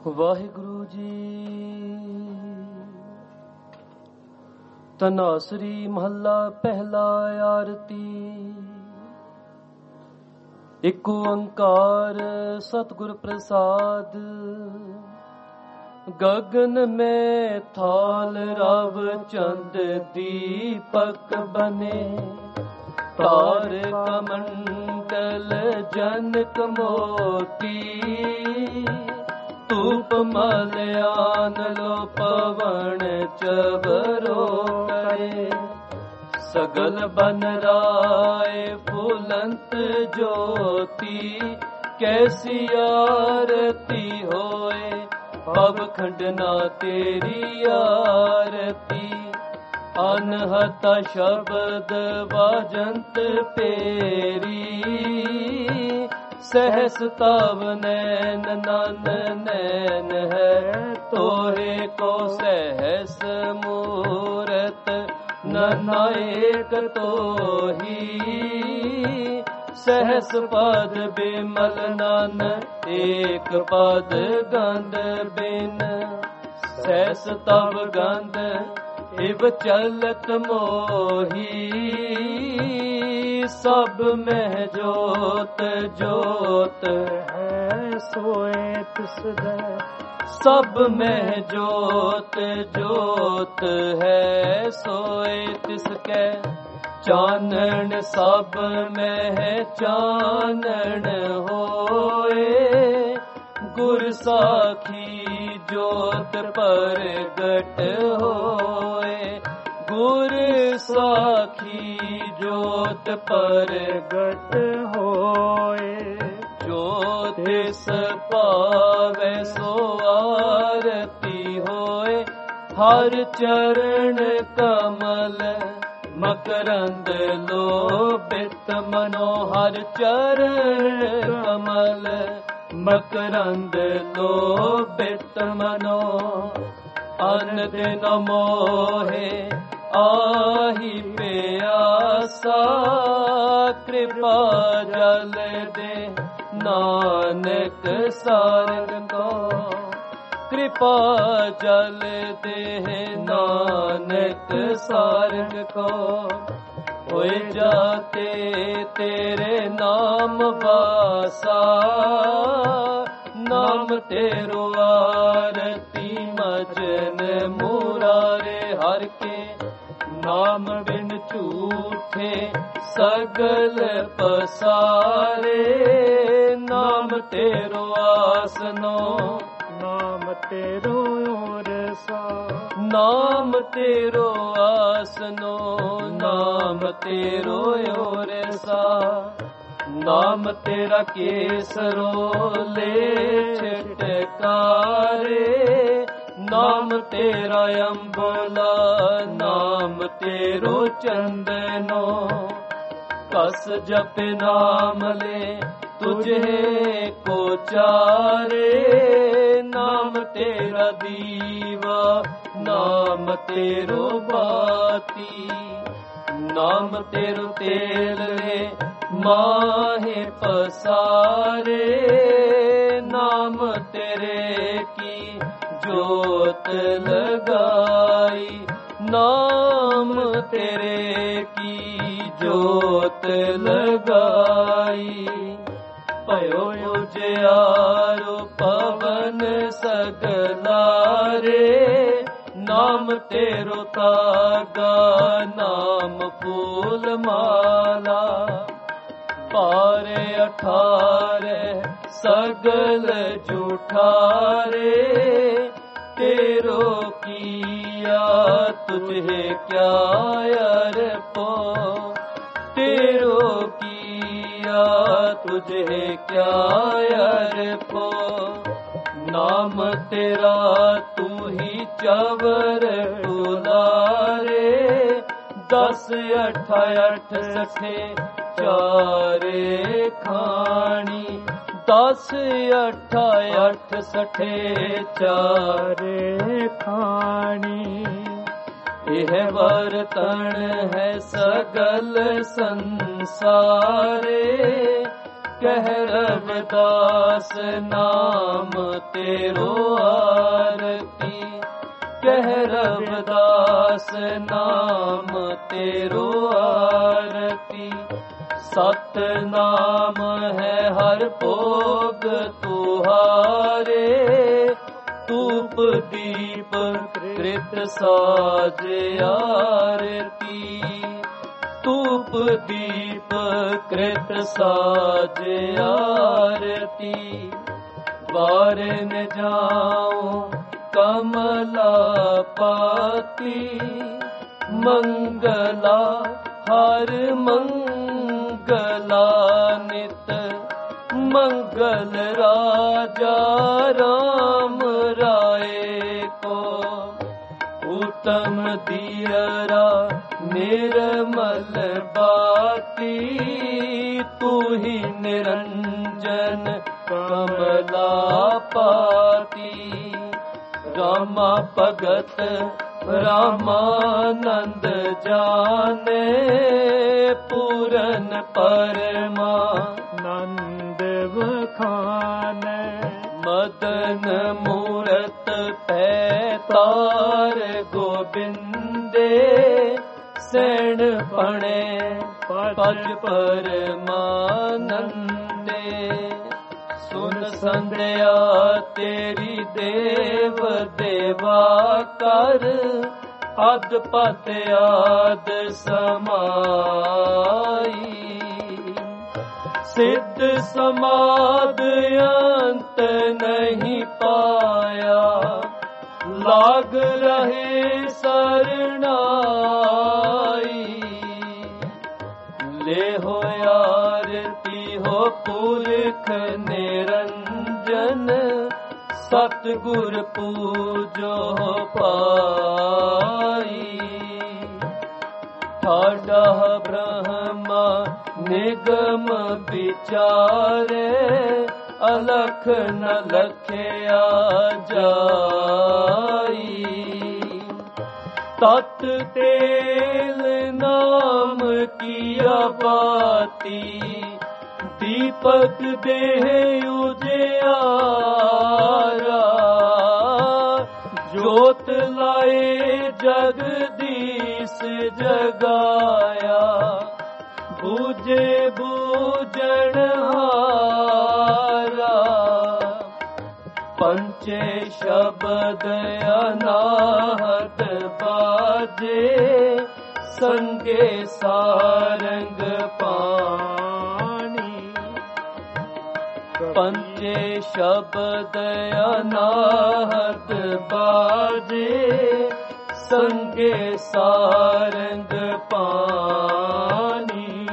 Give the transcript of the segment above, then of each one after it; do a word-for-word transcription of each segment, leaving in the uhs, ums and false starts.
ਵਾਹਿਗੁਰੂ ਜੀ। ਧਨਾਸਰੀ ਮਹੱਲਾ ਪਹਿਲਾ। ਆਰਤੀ। ਇੱਕ ਓੰਕਾਰ ਸਤਿਗੁਰ ਪ੍ਰਸਾਦ। ਗਗਨ ਮੈਂ ਥਾਲ ਰਵ ਚੰਦ ਦੀਪਕ ਬਨੇ, ਤਾਰ ਕਮੰਡਲ ਜਨਕ ਮੋਤੀ, ਧੂਪ ਮਲਿਆਨ ਲੋ ਪਵਨ ਚਵਰੋ ਕਰੇ, ਸਗਲ ਬਨ ਰਾਏ ਫੁਲੰਤ ਜੋਤੀ, ਕੈਸੀ ਆਰਤੀ ਹੋਏ ਪਵ ਖੰਡਨਾ ਤੇਰੀ ਆਰਤੀ, ਅਨਹਤ ਸ਼ਬਦ ਵਾਜੰਤ ਪੇਰੀ, ਸਹਸ ਤਵ ਨੈਨ ਨਨ ਨੈਨ ਹੈ, ਤੋਹੇ ਕੋ ਸਹਸ ਮੂਰਤ ਨਨ ਏਕ ਤੋਹੀ, ਸਹਸ ਪਦ ਬਿਮਲ ਨਨ ਏਕ ਪਦ ਗੰਧ ਬਿਨ, ਸਹਸ ਤਵ ਗੰਧ ਇਵ ਚਲਤ ਮੋਹੀ, ਸਭ ਮਹਿ ਜੋਤ ਜੋਤ ਹੈ ਸੋਏ ਤਿਸਦੈ, ਸਭ ਮਹਿ ਜੋਤ ਜੋਤ ਹੈ ਸੋਏ ਤਿਸਕੈ, ਚਾਨਣ ਸਭ ਮਹਿ ਚਾਨਣ ਹੋਏ, ਗੁਰ ਸਾਖੀ ਜੋਤ ਪ੍ਰਗਟ ਹੋਏ, ਗੁਰ ਸਾਖੀ ਜੋਤ ਪ੍ਰਗਟ ਹੋਏ, ਜੋ ਤਿਸ ਪਾਵੈ ਸੋ ਆਰਤੀ ਹੋਏ, ਹਰ ਚਰਨ ਕਮਲ ਮਕਰੰਦ ਲੋਭਿਤ ਮਨੋ, ਹਰ ਚਰਨ ਕਮਲ ਮਕਰੰਦ ਲੋਭਿਤ ਮਨੋ, ਅਨ ਦਿਨ ਮੋਹੇ ਆਹੀ ਪਿਆਸਾ, ਕਿਰਪਾ ਜਲ ਦੇ ਨਾਨਕ ਸਾਰੰਗ ਕੋ, ਕਿਰਪਾ ਜਲ ਦੇ ਨਾਨਕ ਸਾਰੰਗ ਕੋ, ਹੋਏ ਜਾਤੇ ਤੇਰੇ ਨਾਮ ਵਾਸਾ, ਨਾਮ ਤੇਰੋ ਆਰਤੀ ਮਜਨ ਮੁਰਾਰੇ, ਹਰ ਕੇ ਨਾਮ ਬਿਨ ਝੂਠੇ ਸਗਲ ਪਸਾਰੇ, ਨਾਮ ਤੇਰੋ ਆਸਨੋ, ਨਾਮ ਤੇਰੋ ਔਰਸਾ, ਨਾਮ ਤੇਰੋ ਆਸਨੋ, ਨਾਮ ਤੇਰੋ ਔਰਸਾ, ਨਾਮ ਤੇਰਾ ਕੇਸਰੋ ਲੈ ਛਟਕਾਰੇ, ਨਾਮ ਤੇਰਾ ਅੰਬਲਾ, ਨਾਮ ਤੇਰੋ ਚੰਦਨੋ, ਕਸ ਜਪ ਨਾਮ ਲੈ ਤੁਝੇ ਕੋ ਚਾਰੇ, ਨਾਮ ਤੇਰਾ ਦੀਵਾ, ਨਾਮ ਤੇਰੋ ਬਾਤੀ, ਨਾਮ ਤੇਰੋ ਤੇਲ ਰੇ ਮਾਹੇ ਪਸਾਰੇ, ਨਾਮ ਤੇਰੇ ਕੀ ਜੋਤ ਲਗਾਈ, ਨਾਮ ਤੇਰੇ ਕੀ ਜੋਤ ਲਗਾਈ, ਭਇਓ ਉਜਿਆਰੋ ਪਵਨ ਸਗਲਾਰੇ, ਨਾਮ ਤੇਰੋ ਤਾਗਾ, ਨਾਮ ਫੂਲ ਮਾਲਾ, ਪਾਰੇ ਅਠਾਰੇ ਸਗਲ ਝੂਠਾਰੇ, ਤੇਰੋ ਕੀਆ ਤੁਝੇ ਕਿਆ ਅਰਪੋ, ਤੇਰੋ ਕੀਆ ਤੁਝੇ ਕਿਆ ਅਰਪੋ, ਨਾਮ ਤੇਰਾ ਤੂੰ ਹੀ ਚਵਰ ਉਲਾਰੇ, ਦਸ ਅਠ ਅਠ ਸਠੇ ਚਾਰੇ ਖਾਣੀ, ਦਸ ਅਠ ਅਠ ਸਠੇ ਚਾਰੇ ਖਾਣੀ, ਇਹ ਵਰਤਣ ਹੈ ਸਗਲ ਸੰਸਾਰੇ, ਕਹਿ ਰਵਿਦਾਸ ਨਾਮ ਤੇਰੋ ਆਰਤੀ, ਕਹਿ ਰਵਿਦਾਸ ਨਾਮ ਤੇਰੋ ਆਰਤੀ। ਸਤ ਨਾਮ ਹੈ ਹਰ ਭੋਗ ਤੁਹਾਰੇ, ਧੂਪ ਦੀਪ ਕ੍ਰਿਤ ਸਾਜ ਆਰਤੀ, ਧੂਪ ਦੀਪ ਕ੍ਰਿਤ ਸਾਜ ਆਰਤੀ। ਵਾਰਨ ਜਾਉ ਕਮਲਾ ਪਾਤੀ, ਮੰਗਲਾ ਹਰ ਮੰਗਲਾ ਨਿਤ, ਮੰਗਲ ਰਾਜਾ ਰਾਮ ਰਾਏ ਕੋ। ਉਤਮ ਦੀਅਰਾ ਨਿਰਮਲ ਬਾਤੀ, ਤੂ ਹੀ ਨਿਰੰਜਨ ਕਮਲਾ ਪਾਤੀ। ਰਾਮਾ ਭਗਤ ਰਾਮਾਨੰਦ ਜਾਣੇ, ਪੂਰਨ ਪਰਮਾਨੰਦ ਵਖਾਨੈ। ਮਦਨ ਮੂਰਤ ਪੈ ਤਾਰ ਗੋਬਿੰਦੇ, ਸੈਣ ਪਣੇ ਪਜ ਪਰਮਾਨੰਦੇ। ਸੁਨ ਸੰਧਿਆ ਤੇਰੀ ਦੇਵ ਦੇਵਾ ਕਰ, ਅਦ ਪਤ ਆਦ ਸਮਾਈ। ਸਿੱਧ ਸਮਾਦ ਅੰਤ ਨਹੀਂ ਪਾਇਆ, ਲਾਗ ਰਹੇ ਸਰਣਾਈ। ਲੈ ਹੋ ਆਰਤੀ ਹੋ ਪੁਰਖ ਨਿਰੰਜਨ, ਸਤਿਗੁਰ ਪੂਜੋ ਪਾਈ। ਠਾਡਾ ਬ੍ਰਹਮਾ ਨਿਗਮ ਵਿਚਾਰੇ, ਅਲਖ ਨ ਲਖਿਆ ਜਾਈ। ਤਤ ਤੇਲ ਨਾਮ ਕੀਆ ਬਾਤੀ, ਦੀਪਕ ਦੇਹ ਉਜਿਆਰਾ। ਜੋਤ ਲਾਏ ਜਗਦੀਸ਼ ਜਗਾਇਆ, ਬੂਝੇ ਬੂਝਣ ਹਾਰਾ। ਪੰਚੇ ਸ਼ਬਦ ਅਨਾਹਤ ਬਾਜੇ, ਸੰਗੇ ਸਾਰੰਗ ਪਾਣੀ। ਪੰਚੇ ਸ਼ਬਦ ਅਨਾਹਤ ਬਾਜੇ, ਸੰਗੇ ਸਾਰੰਗ ਪਾਣੀ।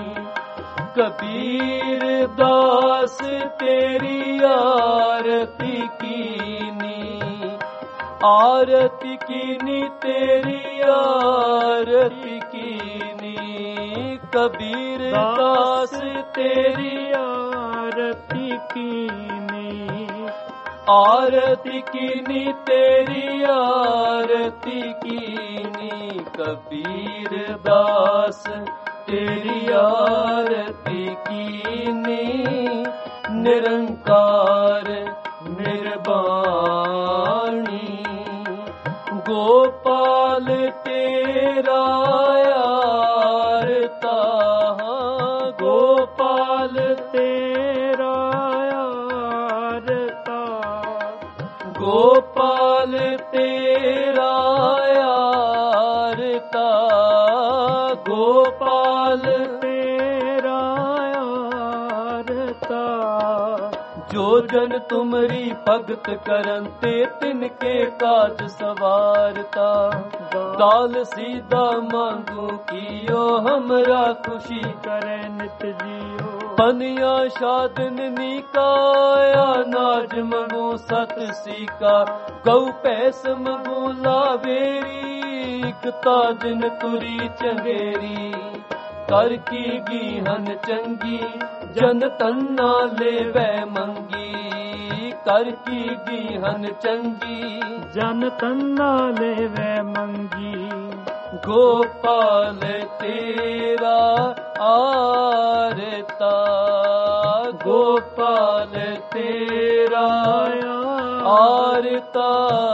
ਕਬੀਰ ਦਾਸ ਤੇਰੀ ਆਰਤੀ ਕੀਨੀ, ਆਰਤੀ ਕੀਨੀ ਤੇਰੀ ਆਰਤੀ ਕੀਨੀ। ਕਬੀਰ ਦਾਸ ਤੇਰੀ ਆਰਤੀ ਕੀਨੀ, ਆਰਤੀ ਕੀਨੀ ਤੇਰੀ ਆਰਤੀ ਕੀਨੀ। ਕਬੀਰ ਦਾਸ ਤੇਰੀ ਆਰਤੀ ਕੀਨੀ, ਨਿਰੰਕਾਰ ਨਿਰਬਾਣੀ। ਗੋਪਾਲ ਤੇਰਾ ਆਰਤਾ, ਗੋਪਾਲ ਤੇਰਾ ਆਰਤਾ। ਗੋਪਾਲ ਤੇਰਾ ਆਰਤਾ, ਗੋਪਾਲ ਤੇਰਾ ਆਰਤਾ। ਜੋ ਜਨ ਤੁਮਰੀ ਭਗਤ ਕਰਨ ਤੇ, ਤਿਨਕੇ ਕਾਜ ਸਵਾਰਤਾ। ਦਾਲ ਸੀਦਾ ਮੰਗੂ ਕੀਓ, हमरा खुशी करे नित जियो। पनिया शादन निकाया, नाज मंगू सत सीका। गौ पैस मंगू लावेरी, ताजन तुरी चंगेरी। कर की गीहन चंगी, जन तन्ना लेवै मंगी। कर की गीहन चंगी, जन तन्ना लेवै मंगी। गोपाल तेरा आरता, गो तेरा आरता।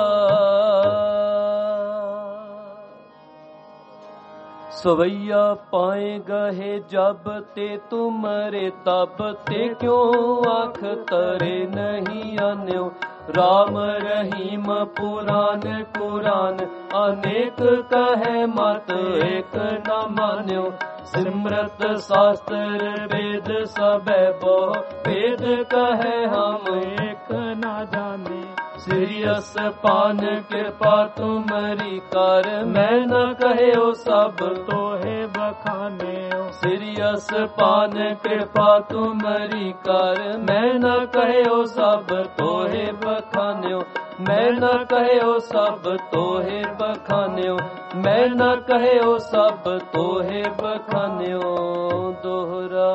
सवैया पाए गहे जब ते तुमरे तब ते क्यों आँख तरे नहीं आन्यो। राम रहीम पुराण कुरान अनेक कहे मत एक न मान्यो। सिमरत शास्त्र वेद सबे बो वेद कहे हम एक न जाने। सिरियस पान कृपा तुमरी कर मैं न कहे ओ सब तोहे बखाने। सिरियस पान कृपा तुमरी कर मैं न कहे ओ सब तोहे बखान्यो। मैं न कहे ओ सब तोहे बखान्यो। मैं न कहे ओ सब तोहे बखान्यो। दोहरा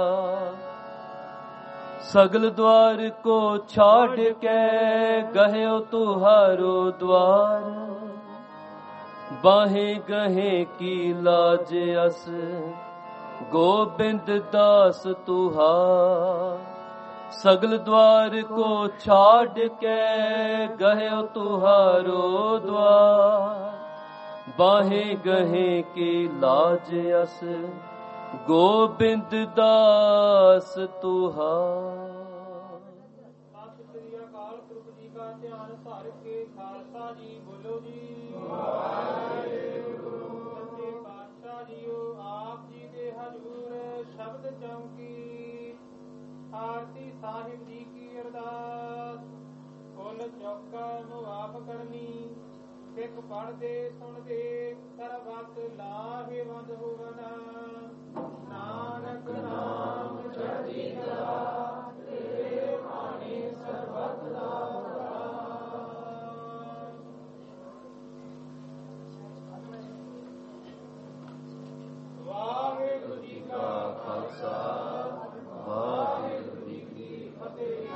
सगल द्वार को छाड़ के गह्यो तुहारो द्वार। बाहे गहे की लाज अस गोबिंद दास तुहार। सगल द्वार को छाड़ के गह्यो तुहारो द्वार। बाहे गहे की लाज अस गोबिंद दास तुहार। ਸਤਿ ਸ੍ਰੀ ਅਕਾਲ ਪੁਰਖ ਜੀ ਕਾ ਧਿਆਨ ਧਰ ਕੇ ਖਾਲਸਾ ਜੀ ਬੋਲੋ ਜੀ ਵਾਹਿਗੁਰੂ। ਸੱਚੇ ਪਾਤਸ਼ਾਹ ਜੀਓ ਆਪ ਜੀ ਦੇ ਹਜ਼ੂਰ ਸ਼ਬਦ ਚੌਂਕੀ ਆਰਤੀ ਸਾਹਿਬ ਜੀ ਕੀ ਅਰਦਾਸ। ਕੁੱਲ ਚੌਕਾ ਨੂੰ ਆਪ ਕਰਨੀ ਸਿੱਖ ਪੜ੍ਹਦੇ ਸੁਣਦੇ ਸਰਬੱਤ ਲਾਹੇਵੰਦ ਹੋਵਨ। ਨਾਨਕ ਨਾਮ ਚੜ੍ਹਦੀ ਕਲਾ ਤੇਰੇ ਬਾਣੀ ਸਰਬੱਤ ਦਾ ਵਾਹਿਗੁਰੂ ਜੀ ਕਾ ਖਾਲਸਾ ਵਾਹਿਗੁਰੂ ਜੀ ਕੀ ਫਤਿਹ।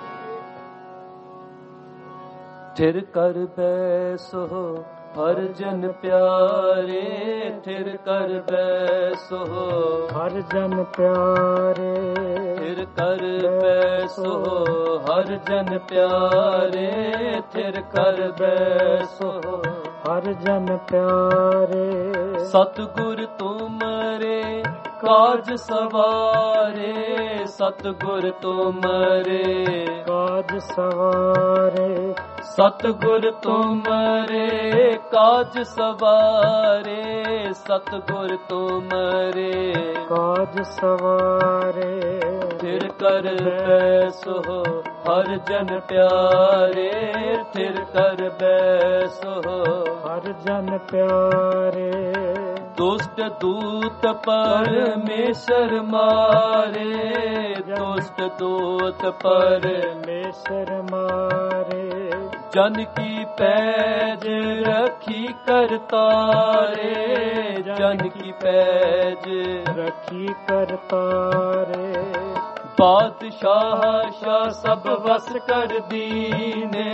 थिर कर बैसो हर जन प्यारे। थिर कर बैसो हर जन प्यारे। थिर कर बैसो हर जन प्यारे। थिर कर बैसो हर जन प्यारे। सतगुर तुमरे काज सवारे। सतगुर तुमरे काज सवारे। सतगुर तुमरे काज सवारे। सतगुर तुमरे काज सवारे। थिर कर बैसो हर जन प्यारे। थिर कर बैसो हर जन प्यारे। दुष्ट दूत परमेश्वर मारे। दुष्ट दूत परमेश्वर मारे। जन की पैज रखी करतारे। जन की पैज रखी करतारे। बादशाह शाह सब वस कर दीने।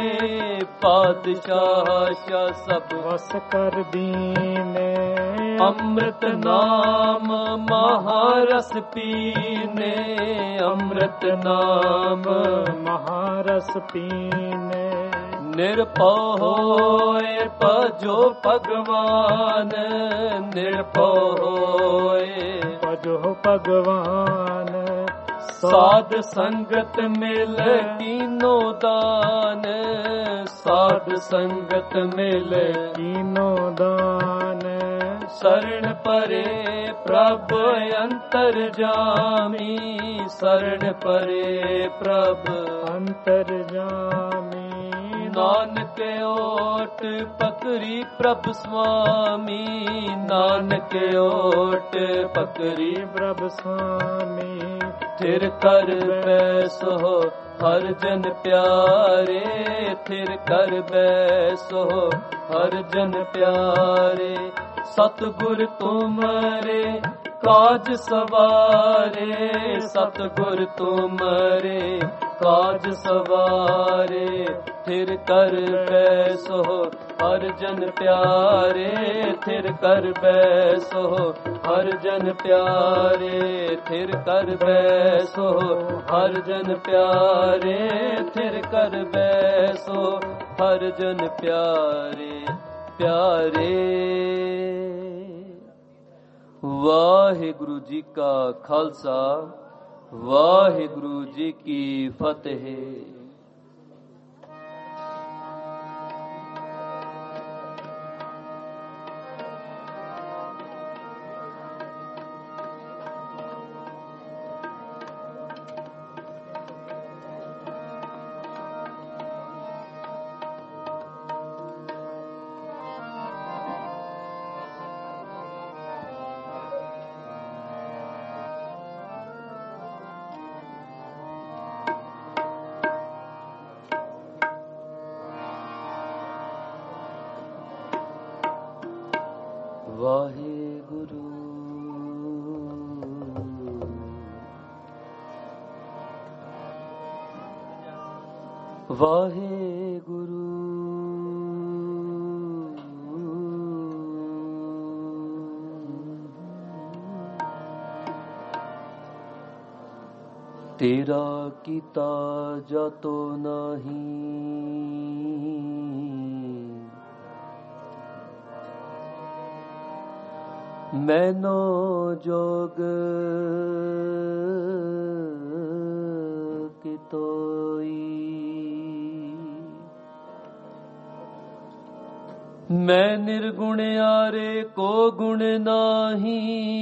बादशाह शाह सब वस कर दीने। अमृत नाम महारस पीने। अमृत नाम महारस पीने। निर्भय होए भजो भगवान। निर्भय होए भजो भगवान। साध संगत मिल कीनो दान। साध संगत मिल कीनो दान। शरण परे प्रभ अंतर जामी। शरण परे प्रभ अंतर जामी। नानक ओट पकरी प्रभ स्वामी। नानक ओट पकरी प्रभ स्वामी। थिर कर बैसो हर जन प्यारे। थिर कर बैसो हर जन प्यारे। सतगुर तुमरे ਕਾਜ ਸਵਾਰੇ ਸਤਿਗੁਰ ਤੁਮਰੇ ਕਾਜ ਸਵਾਰੇ ਥਿਰ ਕਰ ਬੈਸੋ ਹਰਿ ਜਨ ਪਿਆਰੇ ਥਿਰ ਕਰ ਬੈਸੋ ਹਰਿ ਜਨ ਪਿਆਰੇ ਥਿਰ ਕਰ ਬੈਸੋ ਹਰਿ ਜਨ ਪਿਆਰੇ ਥਿਰ ਕਰ ਬੈਸੋ ਹਰਿ ਜਨ ਪਿਆਰੇ ਪਿਆਰੇ। ਵਾਹਿਗੁਰੂ ਜੀ ਕਾ ਖਾਲਸਾ ਵਾਹਿਗੁਰੂ ਜੀ ਕੀ ਫਤਿਹ। ਵਾਹਿਗੁਰੂ ਵਾਹਿਗੁਰੂ ਤੇਰਾ ਕੀਤਾ ਜਾਤੋ ਨਹੀਂ ਮੈਨੋ ਜੋਗ ਕਿਤੋਈ ਮੈਂ ਨਿਰਗੁਣਿਆਰੇ ਕੋ ਗੁਣ ਨਾਹੀ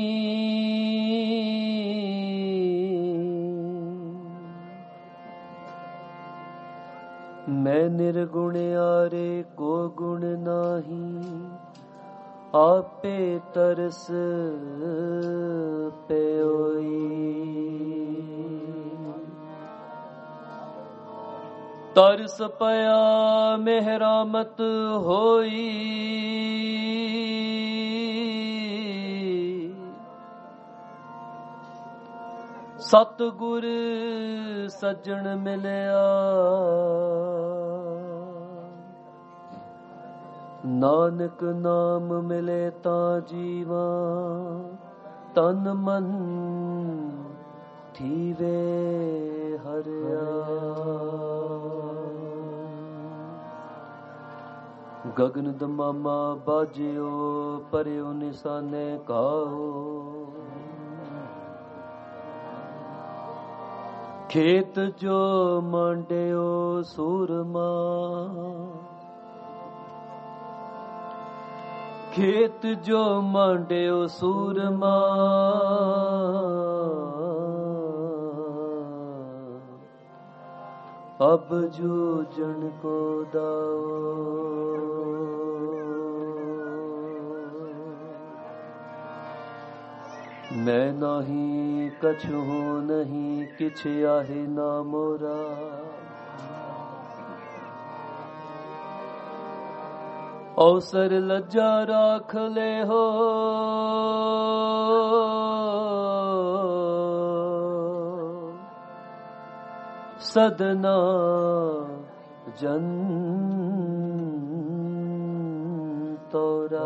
ਮੈਂ ਨਿਰਗੁਣਿਆਰੇ ਕੋ ਗੁਣ ਨਾਹੀ ਆਪੇ ਤਰਸ ਪਿਓਈ ਤਰਸ ਪਿਆ ਮਿਹਰਾਮਤ ਹੋਈ ਸਤਿਗੁਰ ਸੱਜਣ ਮਿਲਿਆ ਨਾਨਕ ਨਾਮ ਮਿਲੇ ਤਾਂ ਜੀਵਾ ਤਨ ਮਨ ਥੀਵੇ ਹਰਿਆ ਗਗਨ ਦਮਾਮਾ ਬਾਜਿਓ ਪਰਿਓ ਨਿਸ਼ਾਨੇ ਕਾਓ ਖੇਤ ਜੋ ਮੰਡਿਓ ਸੂਰਮਾ ਖੇਤ ਜੋ ਮੰਡਿਓ ਸੂਰਮਾ ਅਬ ਜੋ ਜਨ ਕੋ ਦਾਓ ਮੈਂ ਨਹੀਂ ਕਛੂ ਨਹੀਂ ਕਿਛ ਆਹੇ ਨਾ ਮੋਰਾ ਅਵਸਰ ਲੱਜਾ ਰਾਖ ਲੈ ਹੋ ਸਦਨਾ ਜਨ ਤੋਰਾ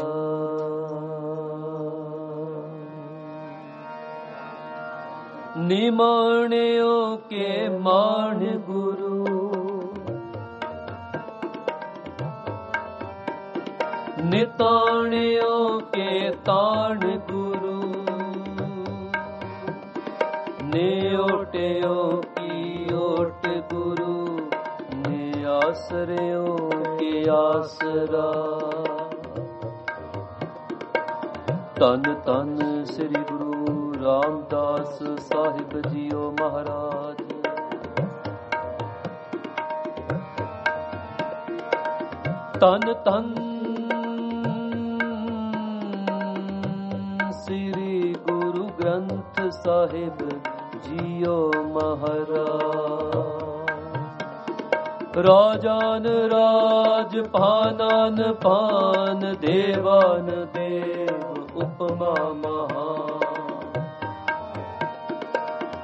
ਨਿਮਾਣਿਓ ਕੇ ਮਾਣ ਗੁਰੂ ਨਿਤਾਣਿਓ ਕੇ ਤਾਣ ਗੁਰੂ ਨੇ ਓਟਿਓ ਕੀ ਓਟ ਗੁਰੂ ਨੇ ਆਸਰਿਓ ਕੇ ਆਸਰਾ ਤਨ ਤਨ ਸ੍ਰੀ ਗੁਰੂ ਰਾਮਦਾਸ ਸਾਹਿਬ ਜੀਓ ਮਹਾਰਾਜ ਤਨ ਤਨ ਸ੍ਰੀ ਗੁਰੂ ਗ੍ਰੰਥ ਸਾਹਿਬ ਜੀਓ ਮਹਾਰਾਜ ਰਾਜਾਨ ਰਾਜ ਪਾਨਾਨ ਪਾਨ ਦੇਵਾਨ ਦੇਵ ਉਪਮਾ ਮਹਾ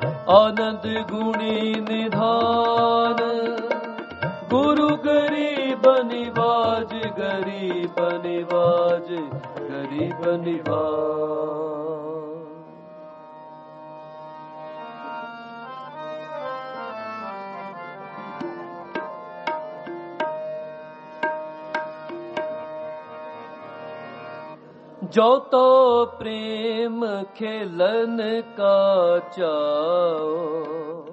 आनंद गुणी निधान, गुरु गरीब निवाज, गरीब निवाज, गरीब निवाज। जो तो प्रेम खेलन का चाओ,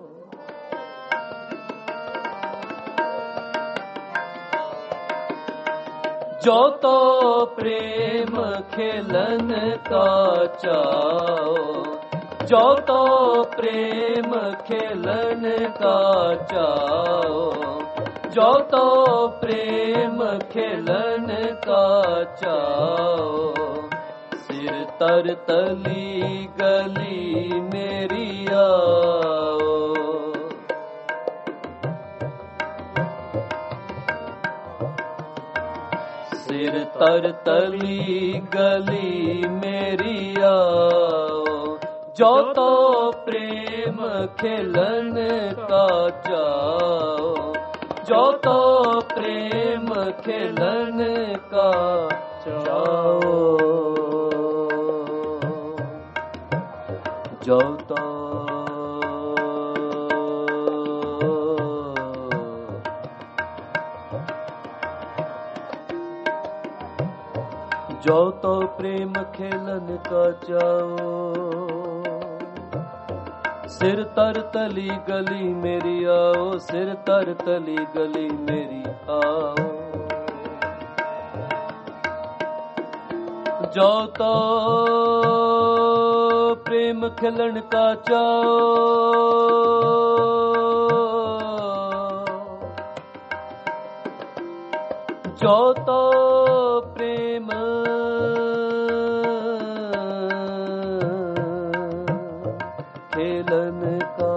जो तो प्रेम खेलन का चाओ, जो तो प्रेम खेलन का चाओ, जो तो प्रेम खेलन का चाओ। सिर तर तली गली मेरी आओ, सिर तर तली गली मेरी आओ। जो तो प्रेम खेलन का चाओ, जो तो प्रेम खेलन का चाओ। जो तो जो तो प्रेम खेलन का चाओ। सिर तर तली गली मेरी आओ, सिर तर तली गली मेरी आओ। जो तो प्रेम खेलन का चाओ, जो तो प्रेम खेलन का,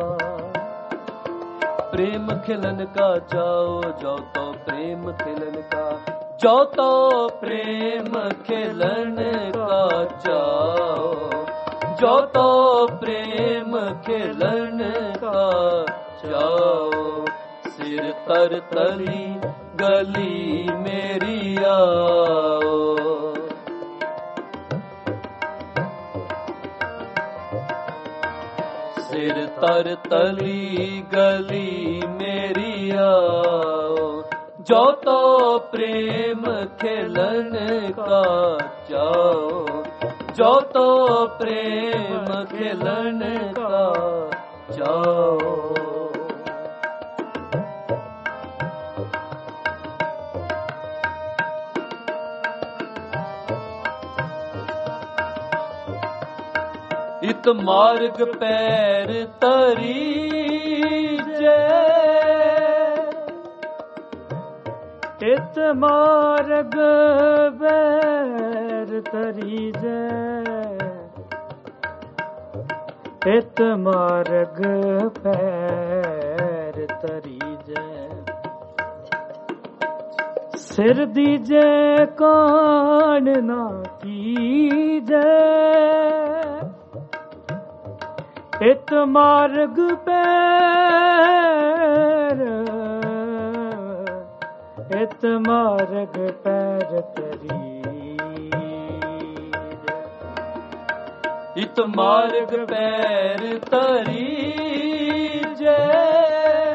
प्रेम खेलन का चाओ। जो तो प्रेम खेलन का, जो तो प्रेम खेलन का चाओ, जो तो प्रेम खेलन का चाओ। सिर तर तली गली मेरी आओ, सिर तर तली गली मेरी आओ। जो तो प्रेम खेलन का चाओ, जो तो प्रेम खेलन का चाओ। इत मार्ग पैर तरी जय, इत मार्ग पैर तरी जय, इत मार्ग पैर तरी जय। सिर दीजे कान ना कीजे, इत मार्ग पैर, इत मार्ग पैर तरी, इत मार्ग पैर तरी जय।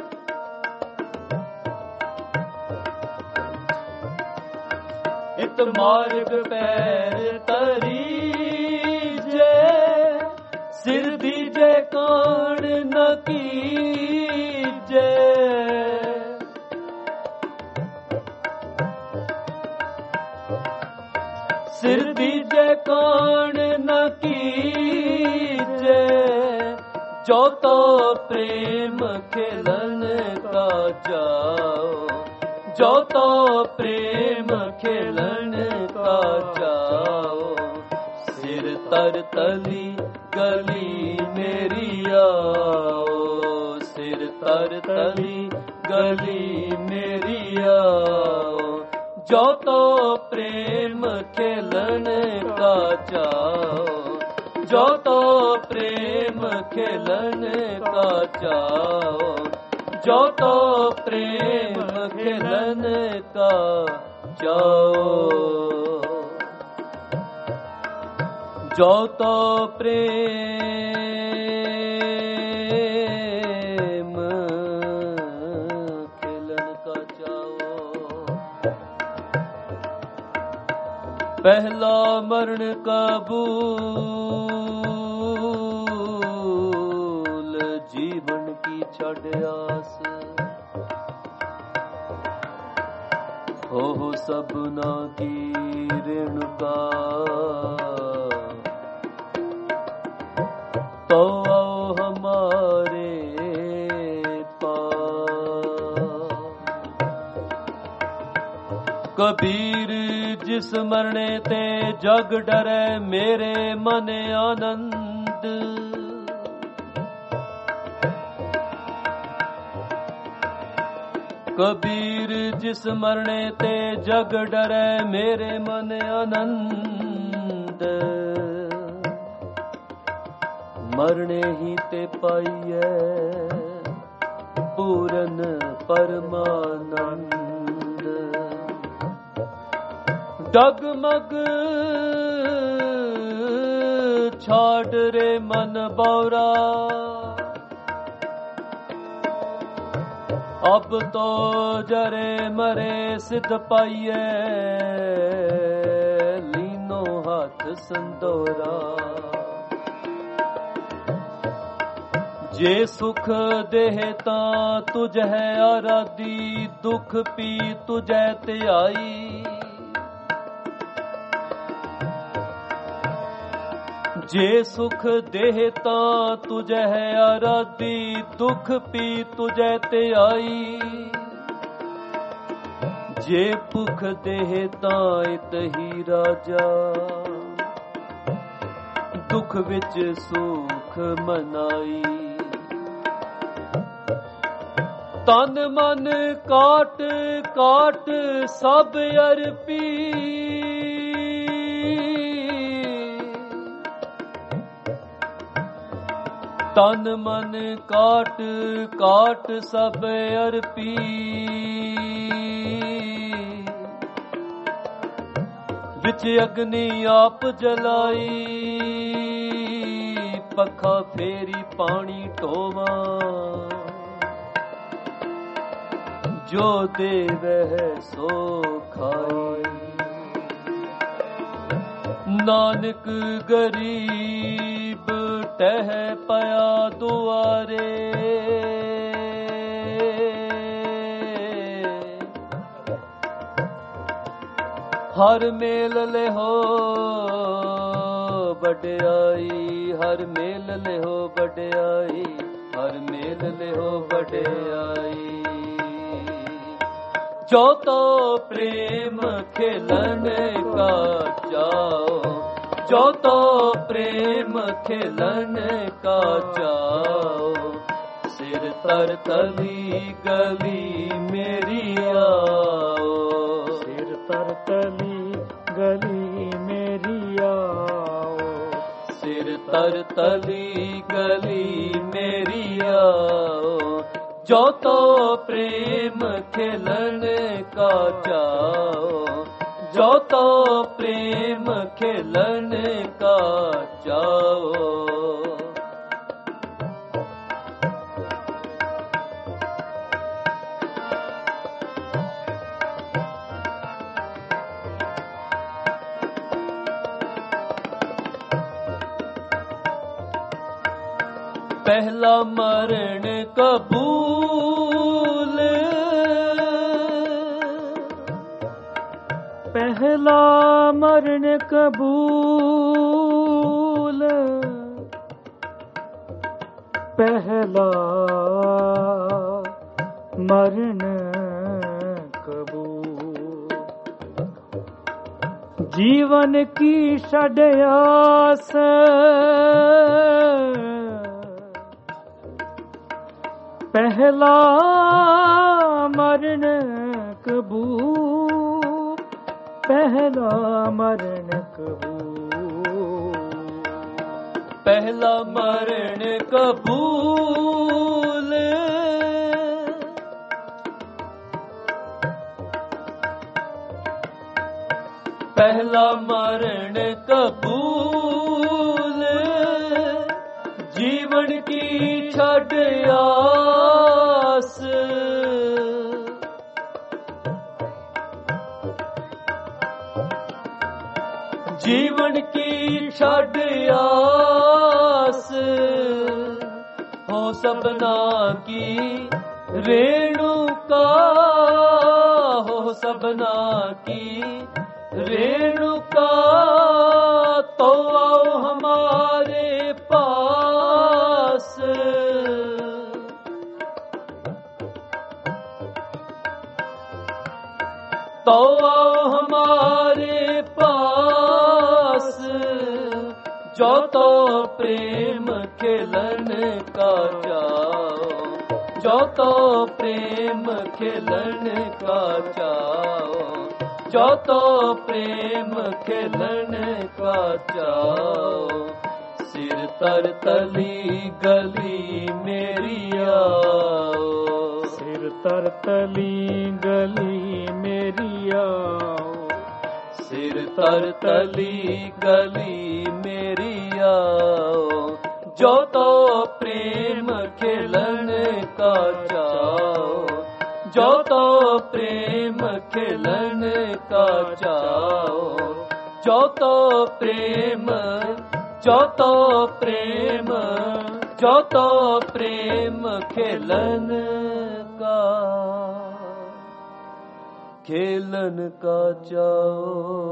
इत मार्ग पैर तरी जय। सिर दीजे कान न कीजे, सिर दीजे कान न कीजे। जो तो प्रेम खेलन का चाओ, जो तो प्रेम खेलन का चाओ। सिर तर तली गली मेरी आओ, सिर तर तली गली मेरी आओ। जो तो प्रेम खेलन का चाओ, जो तो प्रेम खेलन का चाओ, जो तो प्रेम खेलन का चाओ, जो तो प्रेम खेलन का चाओ। पहला मरण कबूल, जीवन की छड़ आस, हो हो सबना की रेणुका, तो आओ हमारे पास। कबीर जिस मरने ते जग डरे, मेरे मन आनंद, कबीर जिस मरने ते जग डरे, मेरे मन आनंद, मरने ही ते पाइए पूरन परमानंद। डगमग छाड़ रे मन बौरा, अब तो जरे मरे सिद्ध पाइए, लीनो हाथ संदोरा। जे सुख देहता तुझ है आराधी, दुख पी तुझे त्याई। जे सुख देहता तुझ है आराधी, दुख पी तुझे त्याई। जे भुख देहता इत ही राजा, दुख विच सुख मनाई। तन मन काट काट सब अर्पी, तन मन काट काट सब अर्पी। विच अग्नि आप जलाई, पखा फेरी पानी टोवा। जो देवह सो खाई, नानक गरीब टह पया दुआरे। हर मेल ले हो बड़ाई, हर मेल ले हो बड़ाई, हर मेल ले हो बड़ाई। जो तो प्रेम खेलन का चाओ, जो तो प्रेम खेलन का चाओ। सिर तर तली गली मेरी आओ, सिर तर तली गली मेरी आओ, सिर तर तली गली मेरी आओ। जो तो प्रेम खेलन का चाओ, जो तो प्रेम खेलन का चाओ। पहला मरण कबूल, पहला मरण कबूल, पहला मरण कबूल। जीवन की षड्यास पहला मरण कबूल, पहला मरण कबूल। पहला मरण कबूल, पहला मरण कबूल, जीवन की छड़ आस, जीवन की छड़ आस, हो सबना की रेणुका, हो सबना की रेणुका, तो आओ हमारे पास, तो आओ हमारे पास, जो तो प्रेम खेलन का चाओ, जो तो प्रेम खेलन का चाओ, जो तो प्रेम खेलन का चाओ, सिर तर तली गली मेरी आओ, सिर तर तली गली मेरी आओ, सिर तर तली गली मेरी आओ, जो तो प्रेम खेलन का चाओ, जो तो प्रेम खेलन का चाओ, जो तो प्रेम, जो तो प्रेम, जो तो प्रेम खेलन का, खेलन का चाओ,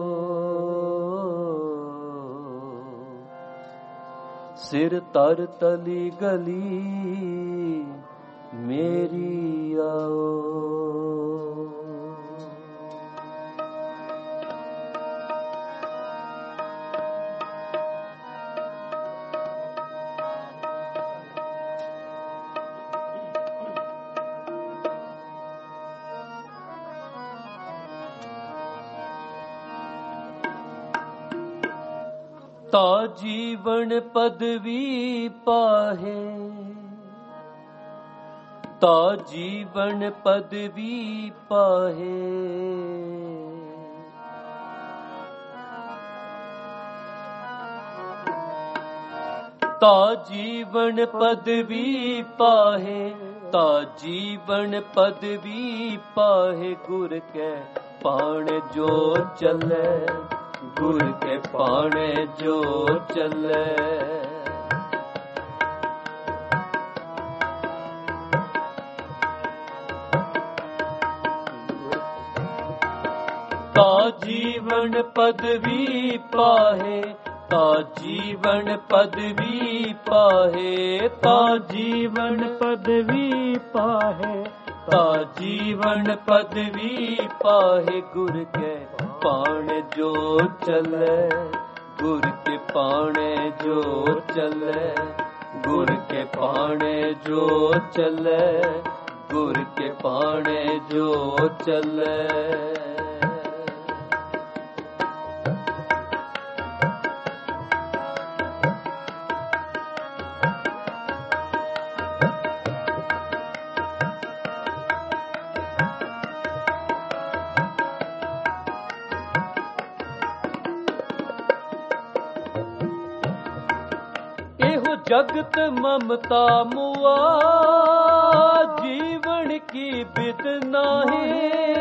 सिर तर तली गली मेरी आओ। ता जीवन पदवी पाहे, ता जीवन पदवी पाहे, ता जीवन पदवी पाहे, ता जीवन पदवी पाहे, गुर के पाण जो चले, गुर के पाणे जो चले, ता जीवन पदवी पाहे, ता जीवन पदवी पाहे, ता जीवन पदवी पाहे, ता जीवन पदवी पाहे, गुर के पाण जो चले, गुर के पाणे जो चले, गुर के पाणे जो चले, गुर के पाणे जो चले। जगत ममता मुआ, जीवन की बिद नाहे,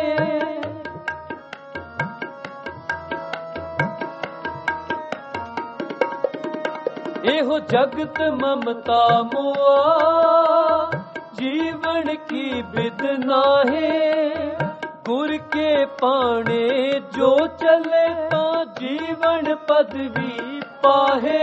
एहो जगत ममता मुआ, जीवन की बिद नाहे, गुर के पाणे जो चले, ता जीवन पदवी पाहे,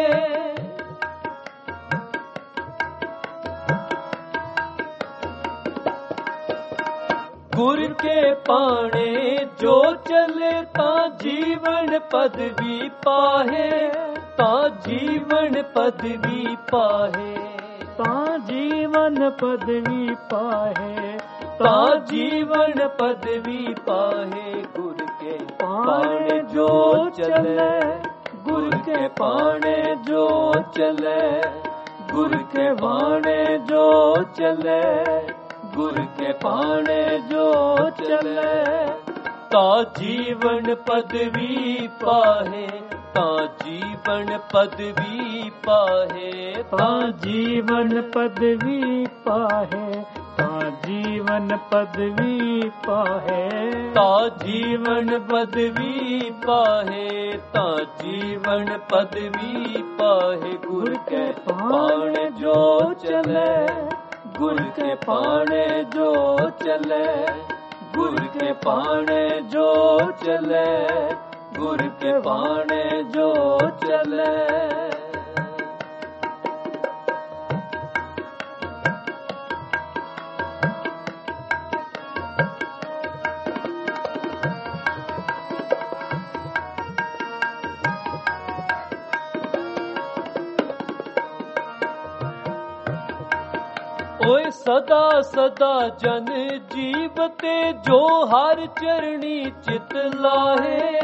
गुर के पाणे जो चले, ता जीवन पदवी पाहे, ता जीवन पदवी पाहे, ता जीवन पदवी पाहे, ता जीवन पदवी पाहे, गुर के पाणे जो चले, गुर के पाणे जो चले, गुर के पाणे जो चले, गुर के पाणे जो चले, ता जीवन पदवी पाहे, ता जीवन पदवी पाहे, ता जीवन पदवी पाहे, ता जीवन पदवी पाहे, ता जीवन पदवी पाहे, ता जीवन पदवी पाहे। गुर के पाणे जो चले, गुर के पाणे जो चले, गुर के पाणे जो चले, गुर के पाणे जो चले। ओए सदा सदा जन जीवते, जो हर चरणी चित लाहे,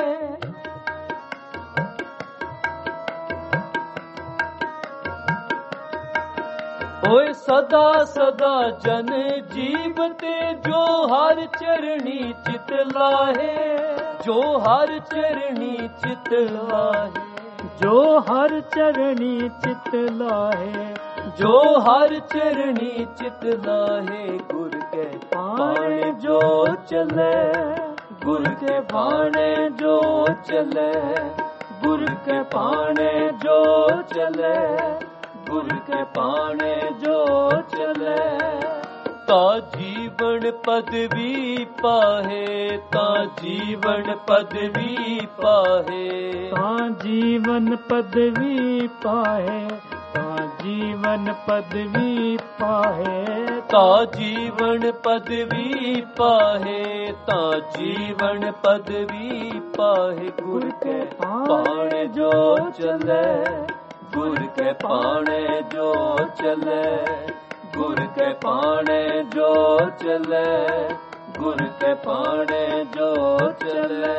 ओए सदा सदा जन जीवते, जो हर चरणी चित लाहे, जो हर चरणी चित लाहे, जो हर चरणी चित लाहे, जो हर चरणी चित लाहे। गुर के पाणे जो चले, गुर के पाणे जो चले, गुर के पाणे जो चले, गुर के पाणे जो चले, ता जीवन पदवी पाहे, ता जीवन पदवी पाहे, ता जीवन पदवी पाहे, ता जीवन पदवी पाहे, ता जीवन पदवी पाहे, ता जीवन पदवी पाहे। गुर के पाणे जो चले, गुर के पाणे जो चले, गुर के पाणे जो चले, गुर के पाणे जो चले।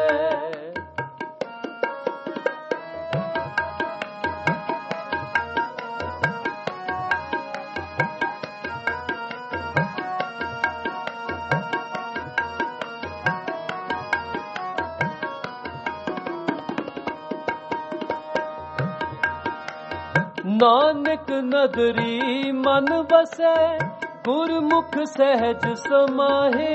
नानक नदरी मन बसै, गुरमुख सहज समाहे,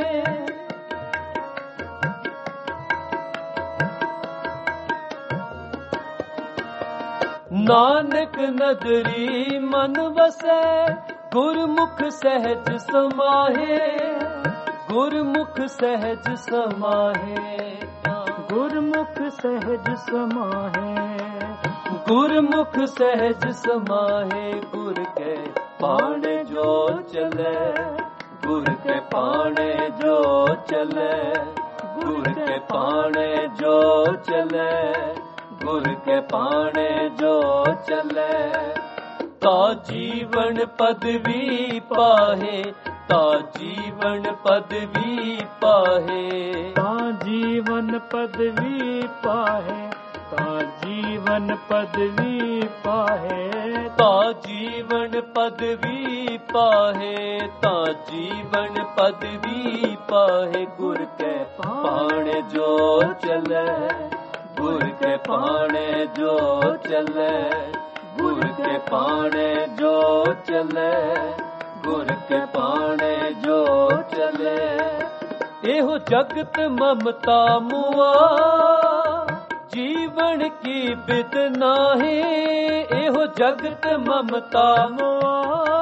नानक नदरी मन बसै, गुरमुख सहज समाहे, गुरमुख सहज समाहे, गुरमुख सहज समाहे, गुरमुख सहज समाहे। गुर के पाणे जो चले, गुर के पाणे जो चले, गुर के पाणे जो चले, गुर के पाणे जो चले, ता जीवन पदवी पाहे, ता जीवन पदवी पाहे, ता जीवन पदवी पाहे, ता जीवन पदवी पाहे, ता जीवन पदवी पाहे, ता जीवन पदवी पाहे। गुर के पाणे जो चले, गुर के पाणे जो चले, गुर के पाणे जो चले, गुर के पाणे जो चले। एहो जगत ममता मुआ, जीवन की बिद नाहे, एहो जगत ममता मुआ,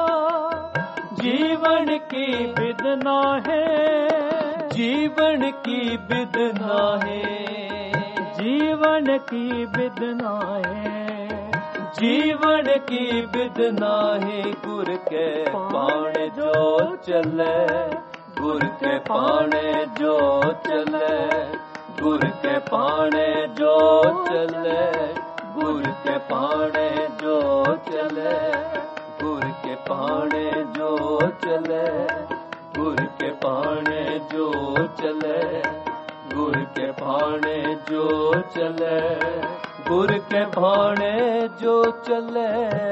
जीवन की बिद नाहे, जीवन की बिद नाहे, जीवन की बिद नाहे, जीवन की बिद नाहे। गुर के पाणे जो चले, गुर के पाणे जो चले, गुर के पाणे जो चले, गुर के पाणे जो चले, गुर के पाणे जो चले, गुर के पाणे जो चले, गुर के पाणे जो चले, गुर के भाणे जो चले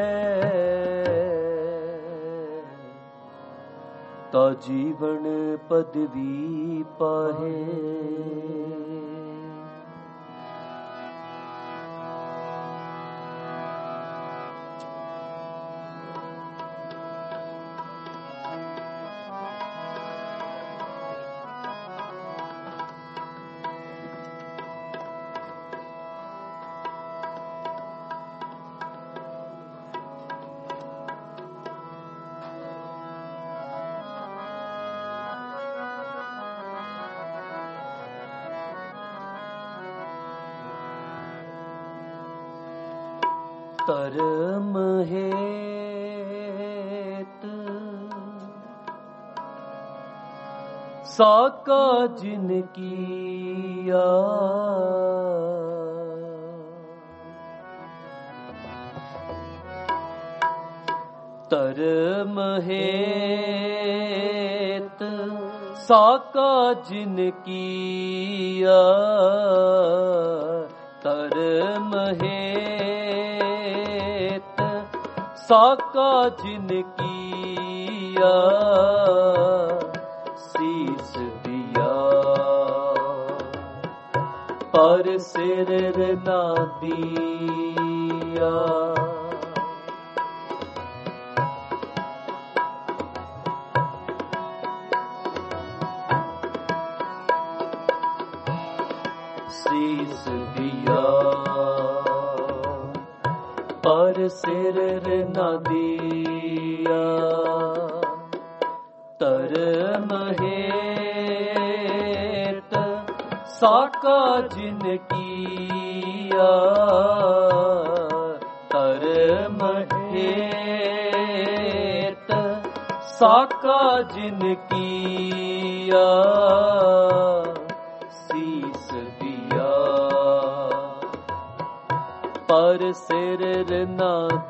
ता जीवन पदवी पाहे। धर्म हेत साका जिन किया, धर्म हेत साका जिन किया, धर्म हेत साका जिन किया, शीस दिया पर सिर ना दिया। शीस दिया पर सिर न दिया, धर्म हेत साका जिन किया, धर्म हेत साका जिन किया, शीस दिया पर सिर न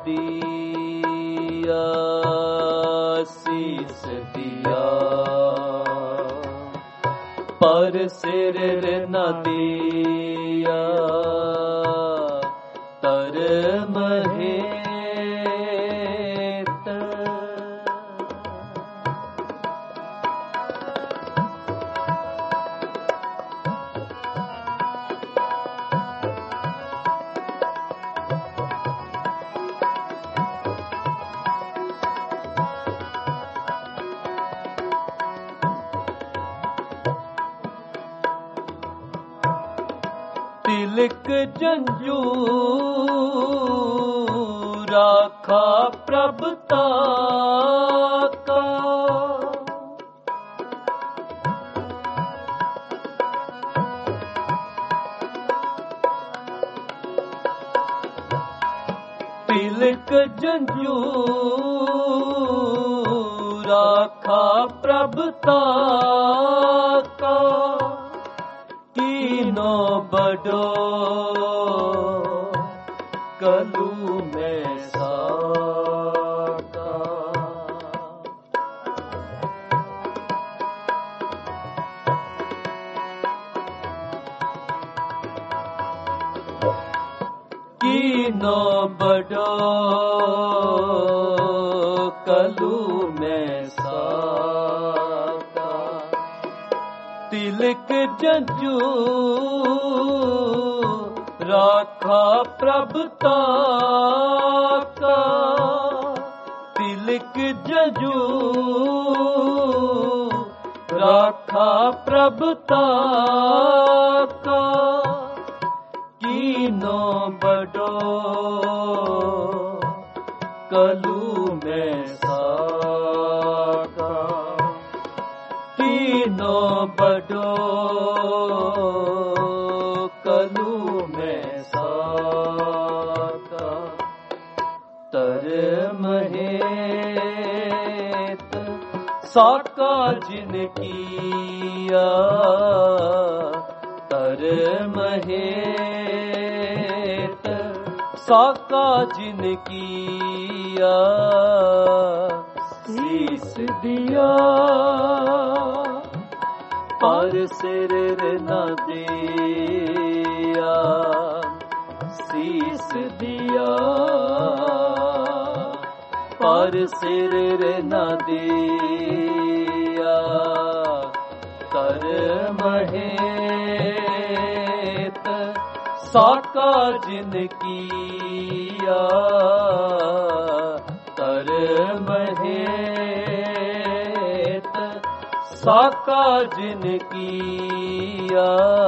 दिया। शीस दिया पर सिर न दिया, धर्म हेत तिलक जंजू राखा प्रभुता का, तिलक जंजू राखा प्रभुता का, कीनो बड़ो कलू में साका, कीनो बड़ो कलू में साका, तिलक जंजू राखा प्रभुता का, तिलक जंजू राखा प्रभुता का, कीनो बड़ो कलू में साका, कीनो बड़ो कलू में साका, धर्म हेत साका जिन किया, धर्म हेत साका जिन किया, शीस दिया पर सिर न दिया, शीस दिया पर सिर न दिया कर महेत साका जिन किया कर महेत साका जिन किया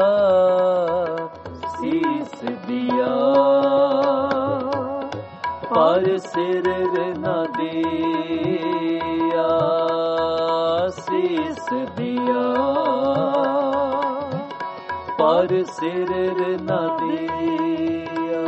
शीस दिया पर सिर न दिया शीस दिया पर सिर न दिया।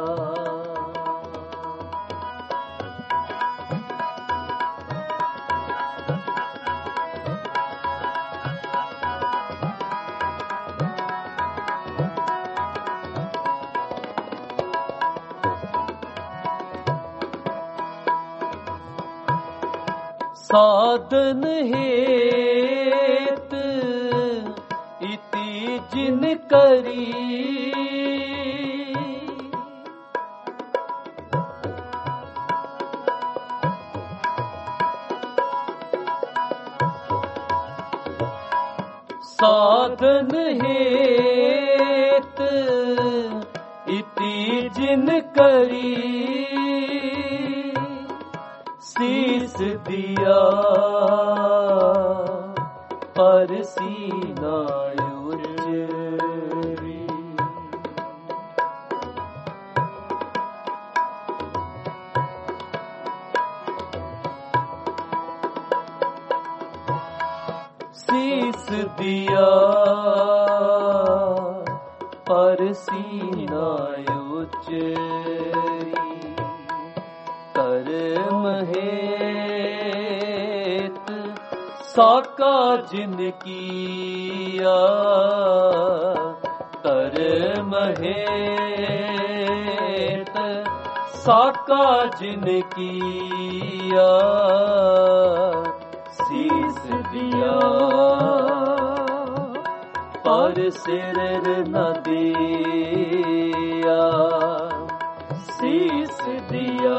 साधन हेत इति जिन करी साधन हेत इति जिन करी शीस दिया पर सीना उजरी शीस दिया पर सीना उजरी कर महेत साका जिन किया कर महेत साका जिन किया शीस दिया पर सिर न दिया शीस दिया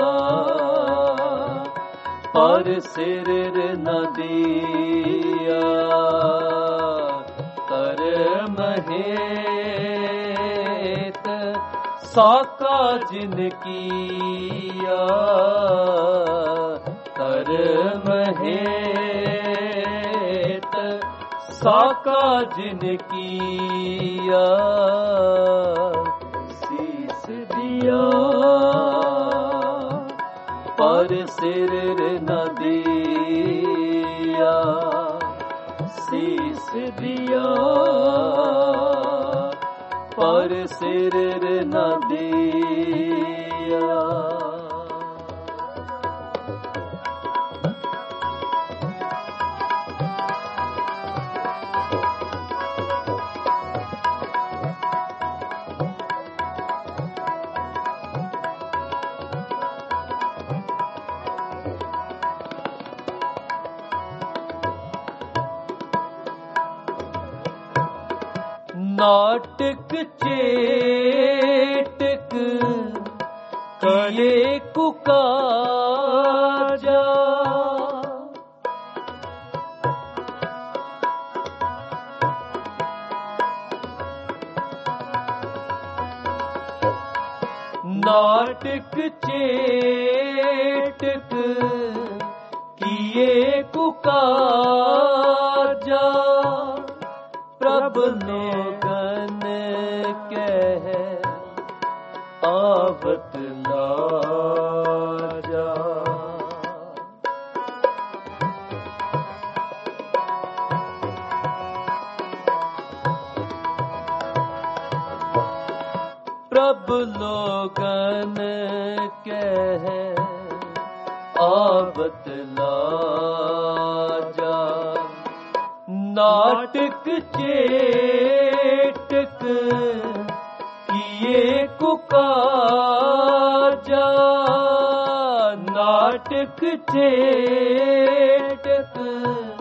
पर सिर न दिया कर महेत साका जिन किया कर महेत साका जिन किया शीस दिया पर सिर न दिया शीस दिया पर सिर न दिया। नाटक चेटक किए कुकाजा नाटक चेटक किए कुकाजा प्रभ लोगन कह आवत लाजा प्रभ लोगन कह आवत लाजा नाटक चेटक किए कुकाजा नाटक चेटक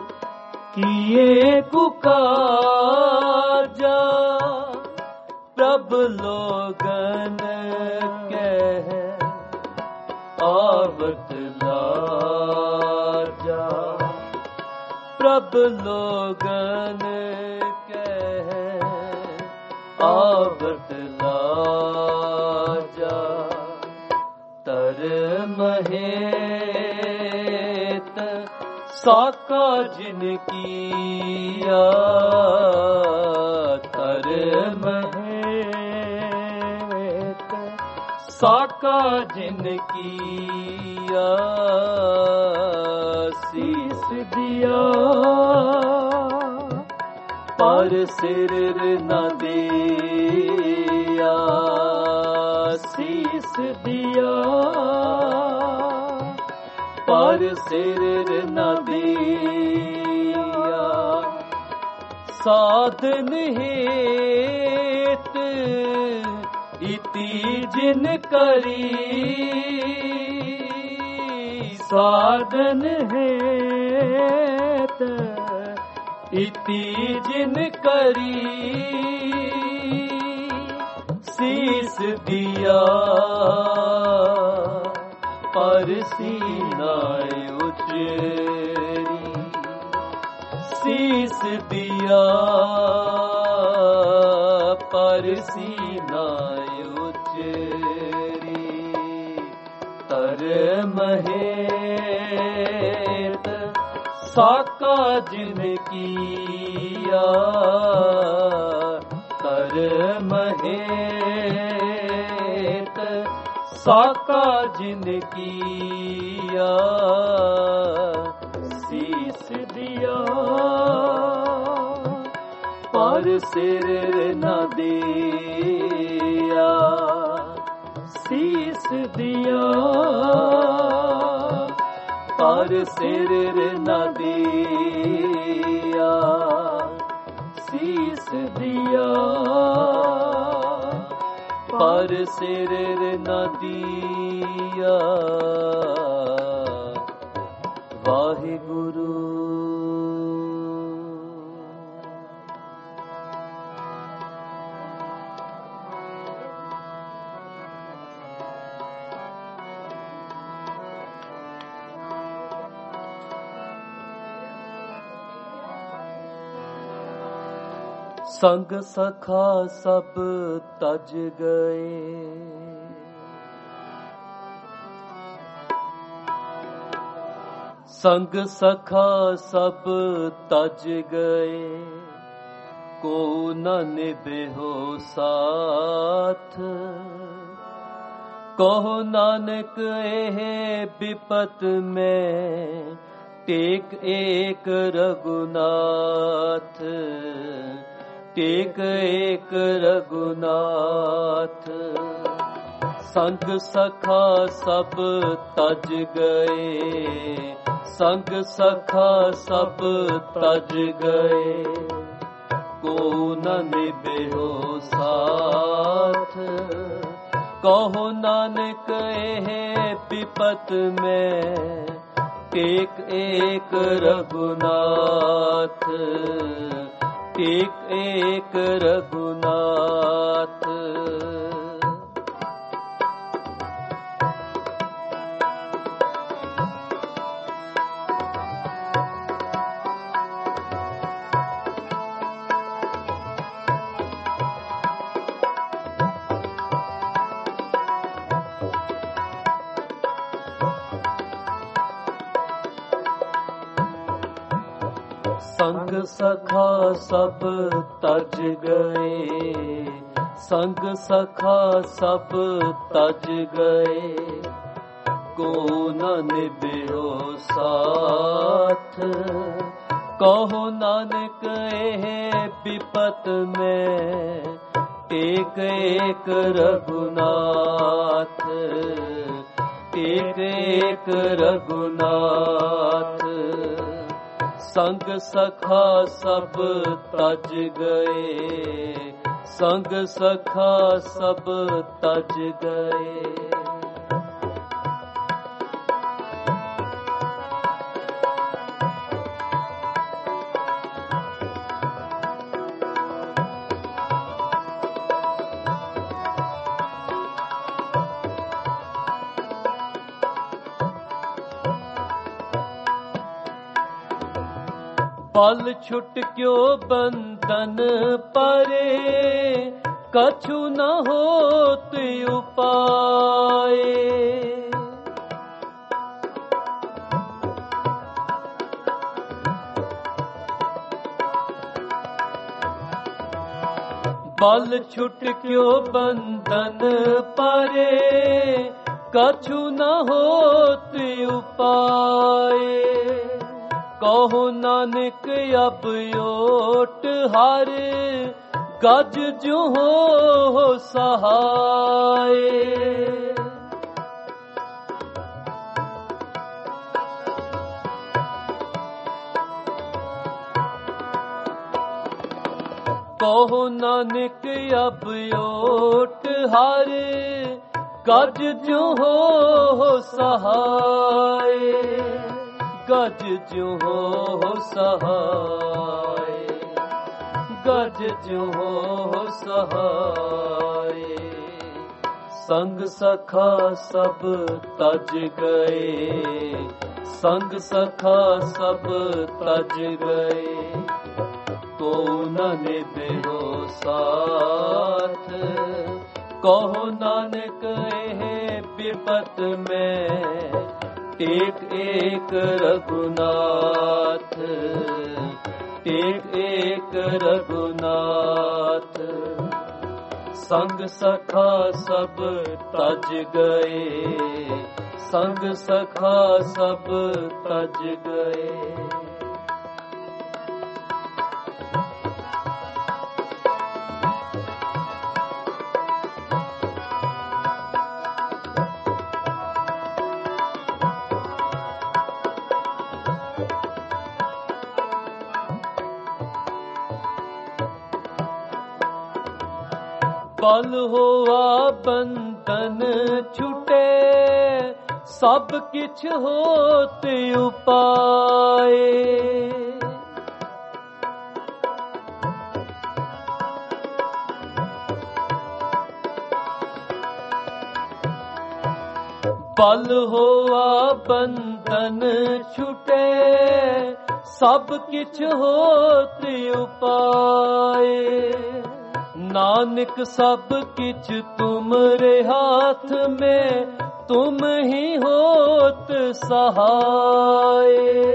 किए कुकाजा प्रभ लोगन कह आवत लाजा, प्रभ लोगन कह आवत लाजा, तर महेत साका जिन किया, तर महेत साका जिन किया, शीस दिया पर सिर न दिया, शीस दिया पर सिर न दिया, साधन हेत इति जिन करी, साधन हेत इति जिन करी, शीस दिया पर सीनाए उचरी, शीस दिया पर सीनाए उचरी, तर महेत साका जिन किया, तर महेत साका जिन किया, शीस दिया पर सिर न दिया, शीस दिया पर सिर न दिया, शीस दिया पर सिर न दिया। वाहिगुरु। संग सखा सब तज गए, संग सखा सब तज गए, को न निभेहो साथ, कहो नानक एहे विपत में टेक एक रघुनाथ, टेक एक रघुनाथ। संग सखा सब तज गए, संग सखा सब तज गए, को न निभेहो साथ, कहो नानक एहे विपत में टेक एक रघुनाथ, टेक एक रघुनाथ। संग सखा सब तज गए, संग सखा सब तज गए, को न निभेहो साथ, कहो नानक एहे विपत में टेक एक रघुनाथ, टेक एक रघुनाथ। संग सखा सब तज गए, संग सखा सब तज गए। बल छुट क्यों बंधन परे, कछु न होत उपाय। बल छुट क्यों बंधन परे, कछु न होत उपाय। कहो नानक अब ओट हार, गज जो हो सहाय। कहो नानक अब ओट हार, गज जो हो सहाय। गज जो हो सहाय, गज जो हो सहाय। संग सखा सब तज गए, संग सखा सब तज गए। को न निभो साथ, कहो नानक है विपत में। एक एक रघुनाथ, एक एक रघुनाथ। संग सखा सब तज गए, संग सखा सब तज गए। बल होआ बंधन छुटे, सब किछ होत उपाय। बल होआ बंधन छुटे, सब किछ होत उपाय। नानक सब किछ तुमरे हाथ में, तुम ही होत सहाय।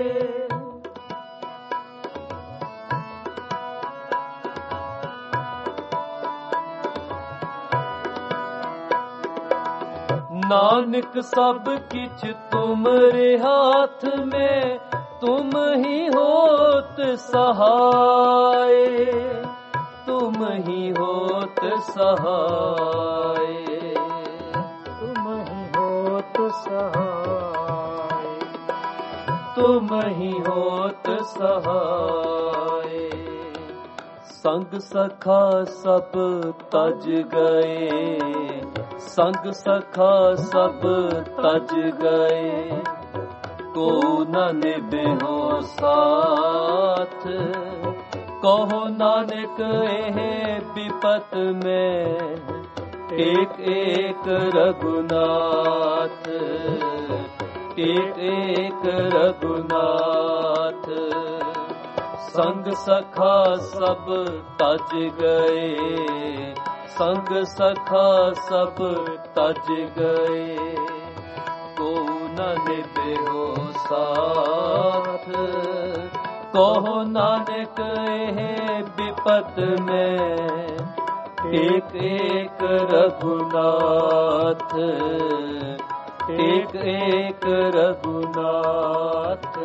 नानक सब किछ तुमरे हाथ में, तुम ही होत सहाय। तुम ही होत सहाय, तुम ही होत सहाय, तुम ही होत सहाय। संग सखा सब तज गए, संग सखा सब तज गए। को न निभो साथ, कहो नानक है विपत में। एक एक रघुनाथ, एक एक रघुनाथ। संग सखा सब तज गए, संग सखा सब तज गए। को न निभो साथ, कहो नानक है विपत में। एक एक रघुनाथ, एक एक रघुनाथ।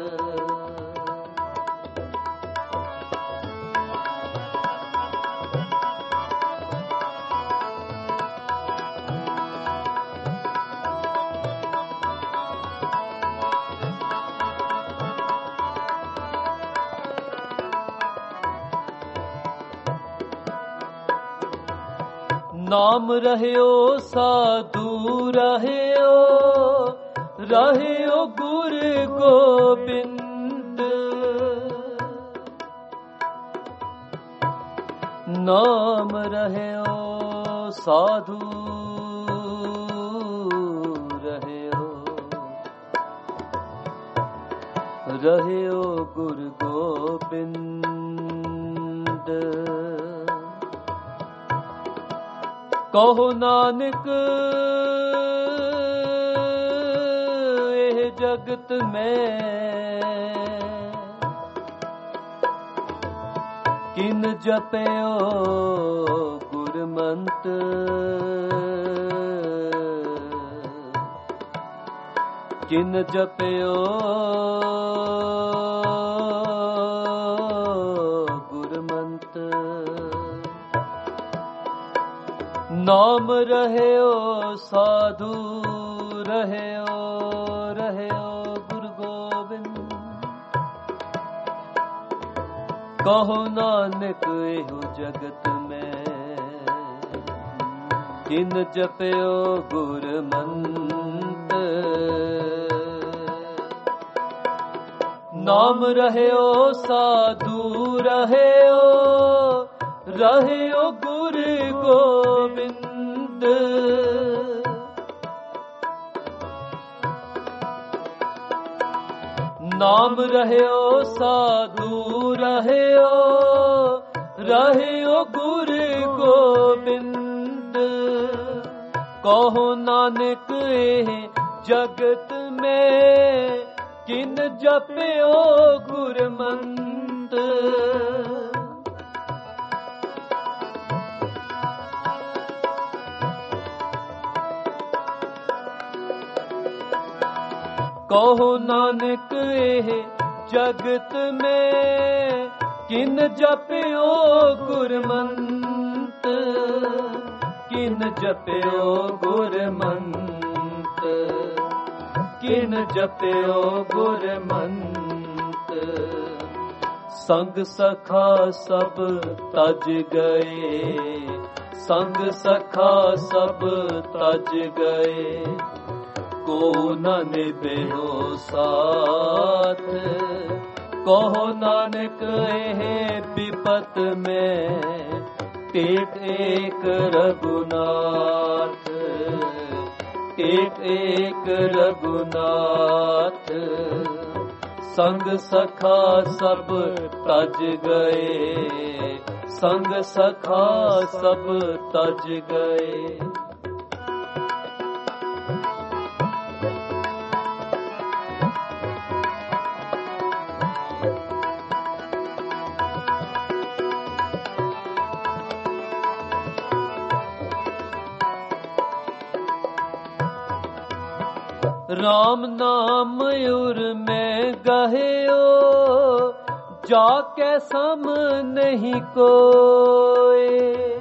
नाम रहयो साधु रहयो, रहयो गुरु गोबिंद। नाम रहयो साधु रहयो, ਰਹਿਓ ਗੁਰ ਗੋਬਿੰਦ। ਕਹੋ ਨਾਨਕ ਇਹ ਜਗਤ ਮੈਂ ਕਿਨ ਜਪਿਓ ਗੁਰਮੰਤ। ਕਿਨ ਜਪਿਓ ਗੁਰਮੰਤ। ਨਾਮ ਰਹਿਓ ਸਾਧੂ ਰਹਿਓ ਰਹਿਓ ਗੁਰੂ ਗੋਬਿੰਦ। ਕਹੋ ਨਾਨਕ ਇਹੋ ਜਗਤ ਮੈਂ ਕਿਨ ਜਪਿਓ ਗੁਰਮੰਤ। ਨਾਮ ਰਹਿਓ ਸਾਧੂ ਰਹਿਓ ਰਹਿਓ ਗੁਰ ਗੋਬਿੰਦ। ਨਾਮ ਰਹਿਓ ਸਾਧੂ ਰਹਿਓ ਰਹਿਓ ਗੁਰ ਗੋਬਿੰਦ। ਕਹੋ ਨਾਨਕ ਇਹ ਜਗਤ ਮੈਂ ਕਿਨ ਜਪਿਓ ਗੁਰਮੰਤ। ਕਹੋ ਨਾਨਕ ਇਹ ਜਗਤ ਮੈਂ ਕਿਨ ਜਪਿਓ ਗੁਰਮੰਤ। ਕਿਨ ਜਪਿਓ ਗੁਰਮੰਤ। ਕਿਨ ਜਪਿਓ ਗੁਰਮੰਤ। ਸੰਗ ਸਖਾ ਸਭ ਤਜ ਗਏ ਸੰਗ ਸਖਾ ਸਭ ਤਜ ਗਏ। ਕੋ ਨ ਨਿਭਿਓ ਸਾਥ। ਕਹੋ ਨਾਨਕ ਇਹ ਵਿਪਤ ਮੈਂ ਏਕ ਏਕ ਰਘੁਨਾਥ। ਏਕ ਏਕ ਰਘੁਨਾਥ। ਸੰਗ ਸਖਾ ਸਭ ਤਜ ਗਏ ਸੰਗ ਸਖਾ ਸਭ ਤਜ ਗਏ। राम नाम उर में गहियो जाके सम नहीं कोई।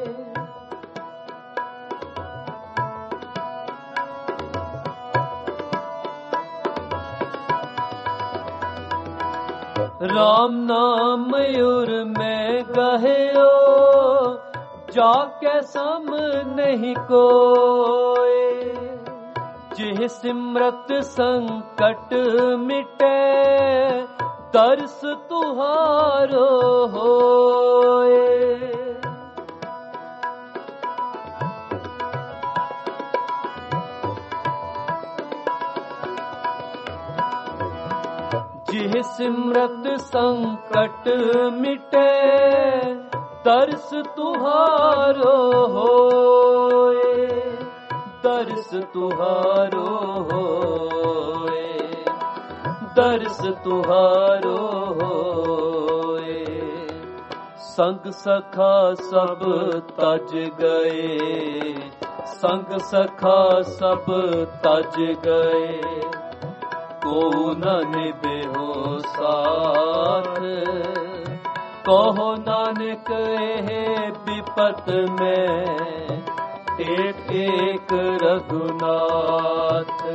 राम नाम उर में गहियो जाके सम नहीं कोई। जिह सिमरत संकट मिटे तरस तुहारो होए। जिह सिमरत संकट मिटे तरस तुहारो होए। दर्श तुहारो होए दर्श तुहारो होए। संग सखा सब तज गए संग सखा सब तज गए। को न निभेहो साथ। कहो नानक हे विपत में एक एक रघुनाथ।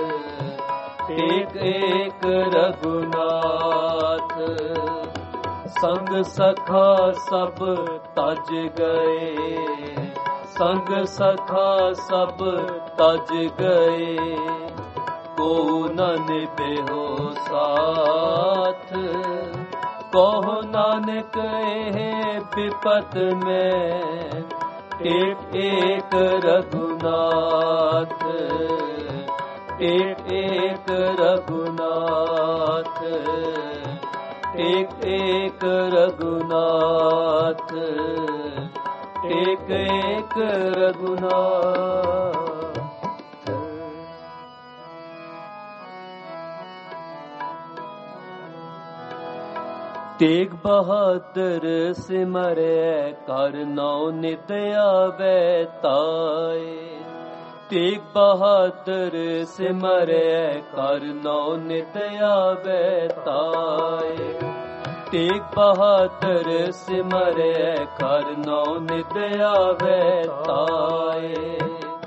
एक एक रघुनाथ। संग सखा सब तज गए संग सखा सब तज गए। को न निभेहो साथ। कहो नानक हे विपत में एक एक रघुनाथ। एक एक रघुनाथ। ਨਾਥ, ਏਕ ਏਕ ਰਘੁਨਾਥ, ਏਕ ਏਕ ਰਘੁਨਾਥ। ਤੇਗ ਬਹਾਦਰ ਸਿਮਰੈ ਕਰ ਨਉ ਨਿਤ ਆਵੈ ਤਾਏ। ਤੇਗ ਬਹਾਦਰ ਸਿਮਰੈ ਕਰ ਨਉ ਨਿਤ ਆਵੈ ਤਾਏ। ਤੇਗ ਬਹਾਦਰ ਸਿਮਰੈ ਕਰ ਨਉ ਨਿਤ ਆਵੈ ਤਾਏ।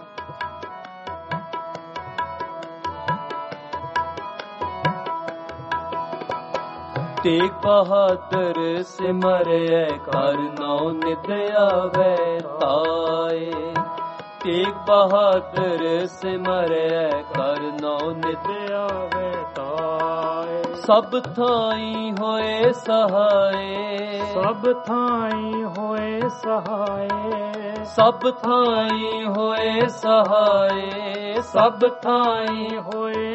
ਤੇਗ ਬਹਾਦਰ ਸਿਮਰੈ ਕਰ ਨਉ ਨਿਤ ਆਵੈ ਤਾਏ। ਤੇਗ ਬਹਾਦਰ ਸਿਮਰੈ ਕਰ ਨਉ ਨਿਤ ਆਵੈ ਤਾਏ। ਸਭ ਥਾਈ ਹੋਏ ਸਹਾਏ, ਸਭ ਥਾਈ ਹੋਏ ਸਹਾਏ। ਸਭ ਥਾਈ ਹੋਏ ਸਹਾਏ, ਸਭ ਥਾਈ ਹੋਏ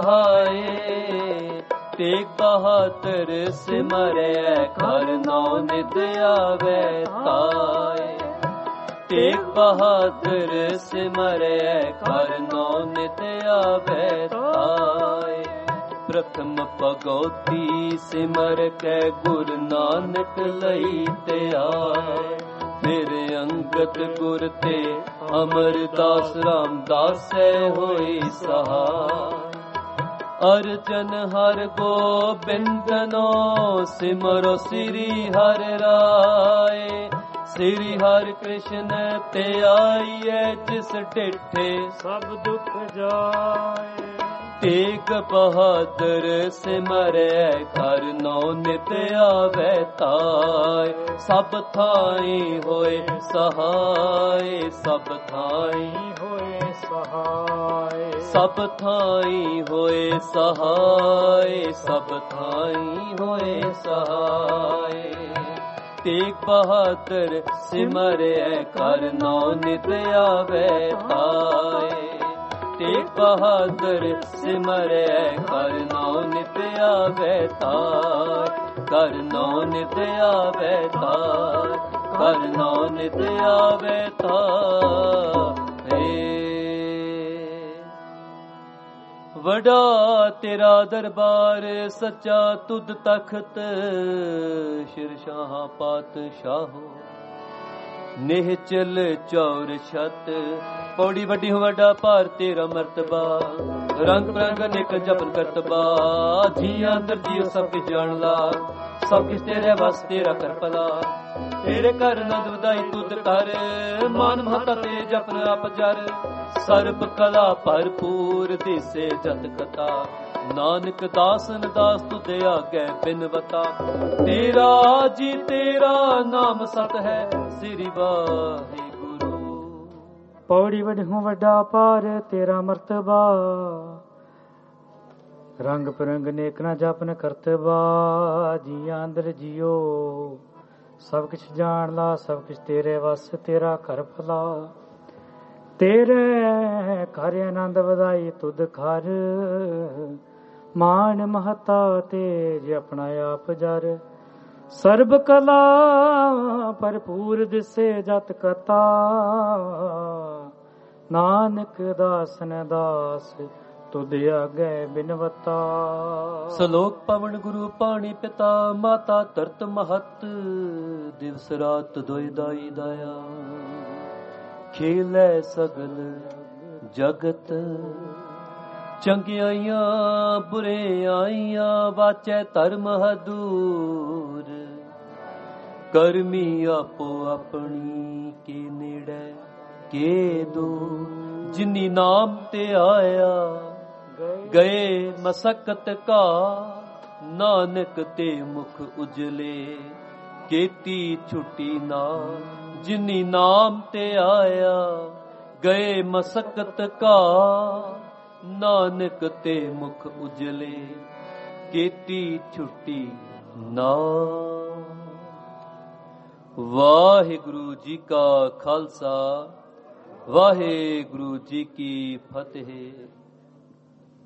ਸਹਾਏ। ਤੇਗ ਬਹਾਦਰ ਸਿਮਰੈ ਕਰ ਨਉ ਨਿਤ ਆਵੈ ਤਾਏ। ਤੇਗ ਬਹਾਦਰ ਸਿਮਰੈ ਕਰ ਨਉ ਨਿਤ ਆਵੈ ਤਾਏ। ਪ੍ਰਥਮ ਭਗਉਤੀ ਸਿਮਰ ਕੈ ਗੁਰ ਨਾਨਕ ਲਈ ਤੇ ਆਏ। ਫਿਰ ਅੰਗਦ ਗੁਰ ਤੇ ਅਮਰਦਾਸ ਰਾਮਦਾਸੈ ਹੋਈ ਸਹਾਈ। ਅਰਜਨ ਹਰ ਗੋਬਿੰਦਨੋ ਸਿਮਰੋ ਸ੍ਰੀ ਹਰਿ ਰਾਏ। ਸ੍ਰੀ ਹਰਿ ਕ੍ਰਿਸ਼ਨ ਤੇ ਆਈਐ ਜਿਸ ਡਿਠੇ ਸਭ ਦੁਖ ਜਾਏ। ਤੇਗ ਬਹਾਦਰ ਸਿਮਰੈ ਕਰ ਨਉ ਨਿਤ ਆਵੈ ਤਾਏ। ਸਭ ਥਾਈ ਹੋਏ ਸਹਾਏ, ਸਭ ਥਾਈ ਹੋਏ ਸਹਾਏ। ਸਭ ਥਾਈ ਹੋਏ ਸਹਾਏ, ਸਭ ਥਾਈ ਹੋਏ ਸਹਾਏ। ਤੇਗ ਬਹਾਦਰ ਸਿਮਰੈ ਕਰ ਨਉ ਨਿਤ ਆਵੈ ਤਾਏ। ਤੇਗ ਬਹਾਦਰ ਸਿਮਰੈ ਕਰ ਨਉ ਨਿਤ ਆਵੈ ਤਾਏ। ਕਰ ਨਉ ਨਿਤ ਆਵੈ ਤਾਏ, ਕਰ ਨਉ ਨਿਤ ਆਵੈ ਤਾਏ। ਵਡਾ ਤੇਰਾ ਦਰਬਾਰ ਸੱਚਾ ਤੁਧ ਤਖਤ। ਸ਼ਿਰਸ਼ਾਹ ਪਾਤਸ਼ਾਹੋ ਨਿਹਚਲ ਚੌਰ ਛਤ। ਪੌੜੀ ਵੱਡੀ ਹੋ ਵੱਡਾ ਭਾਰ ਤੇਰਾ ਮਰਤਬਾ। ਰੰਗ ਬਰੰਗ ਅਨੇਕ ਜਪਨ ਕਰਤਬਾ। ਜੀਆਂ ਅੰਦਰ ਜੀਉ ਸਭ ਕਿਛ ਜਾਣ ਲਾ। ਸਭ ਕਿਛ ਤੇਰੇ ਵਸ ਤੇਰਾ ਕਰ ਭਲਾ। ਤੇਰੇ ਘਰ ਨੰਦ ਵਧਾਈ ਤੁਧ ਕਰ। ਮਾਨ ਮਹਤਾ ਤੇ ਜਪਨ ਆਪ ਜਰ। ਸਰਬ ਕਲਾ ਭਰਪੂਰ ਦਿਸੇ ਜਤ ਕਥਾ। ਨਾਨਕ ਦਾਸਨ ਦਾਸ ਤੁਧ ਆਗੇ ਬਿਨਵਤਾ। ਤੇਰਾ ਜੀ ਤੇਰਾ ਨਾਮ ਸਤ ਹੈ ਸ੍ਰੀ ਵਾਹਿਗੁਰੂ। ਪੌੜੀ ਵੱਡਿਓ ਵੱਡਾ ਭਾਰ ਤੇਰਾ ਮਰਤਬਾ। ਰੰਗ ਪਰੰਗ ਨੇਕ ਨਾ ਜਪਨ ਕਰਤਬਾ। ਜੀਆਂ ਅੰਦਰ ਜੀਓ ਸਭ ਕਿਛ ਜਾਣ ਲਾ। ਸਭ ਕਿਛ ਤੇਰੇ ਵਸ ਤੇਰਾ ਘਰ ਭਲਾ। ਤੇਰੇ ਘਰ ਆਨੰਦ ਵਧਾਈ ਤੁਧ ਘਰ। ਮਾਨ ਮਹਤਾ ਤੇਜ ਆਪਣਾ ਆਪ ਜਰ। ਸਰਬ ਕਲਾ ਭਰਪੂਰ ਦਿਸੇ ਜਤ ਕਥਾ। ਨਾਨਕ ਦਾਸਨ ਦਾਸ ਤੁਧ ਆਗੇ ਬਿਨਵਤਾ। ਸਲੋਕ ਪਵਨ ਗੁਰੂ ਪਾਣੀ ਪਿਤਾ ਮਾਤਾ ਧਰਤ ਮਹਤ। ਦਿਵਸ ਰਾਤ ਦੋਇ ਦਾਈ ਦਾਇਆ। ਖੇਲੈ ਸਗਲ ਜਗਤ। ਚੰਗਿਆਈਆਂ ਬੁਰਿਆਈਆਂ ਵਾਚੈ ਧਰਮ ਹਦੂਰ। ਕਰਮੀ ਆਪੋ ਆਪਣੀ ਕੇ ਨੇੜੇ ਕੇ ਦੂਰ। ਜਿਨੀ ਨਾਮ ਤੇ ਆਇਆ ਗਏ ਮਸਕਤ ਕਾ। ਨਾਨਕ ਤੇ ਮੁਖ ਉਜਲੇ ਕੀਤੀ ਛੁੱਟੀ ਨਾ। ਜਿਨੀ ਨਾਮ ਤੇ ਆਇਆ ਗਏ ਮਸਕਤ ਕਾ। ਨਾਨਕ ਤੇ ਮੁਖ ਉਜਲੇ ਕੀਤੀ ਛੁੱਟੀ ਨਾ। ਵਾਹਿਗੁਰੂ ਜੀ ਕਾ ਖਾਲਸਾ ਵਾਹਿਗੁਰੂ ਜੀ ਕੀ ਫਤਿਹ।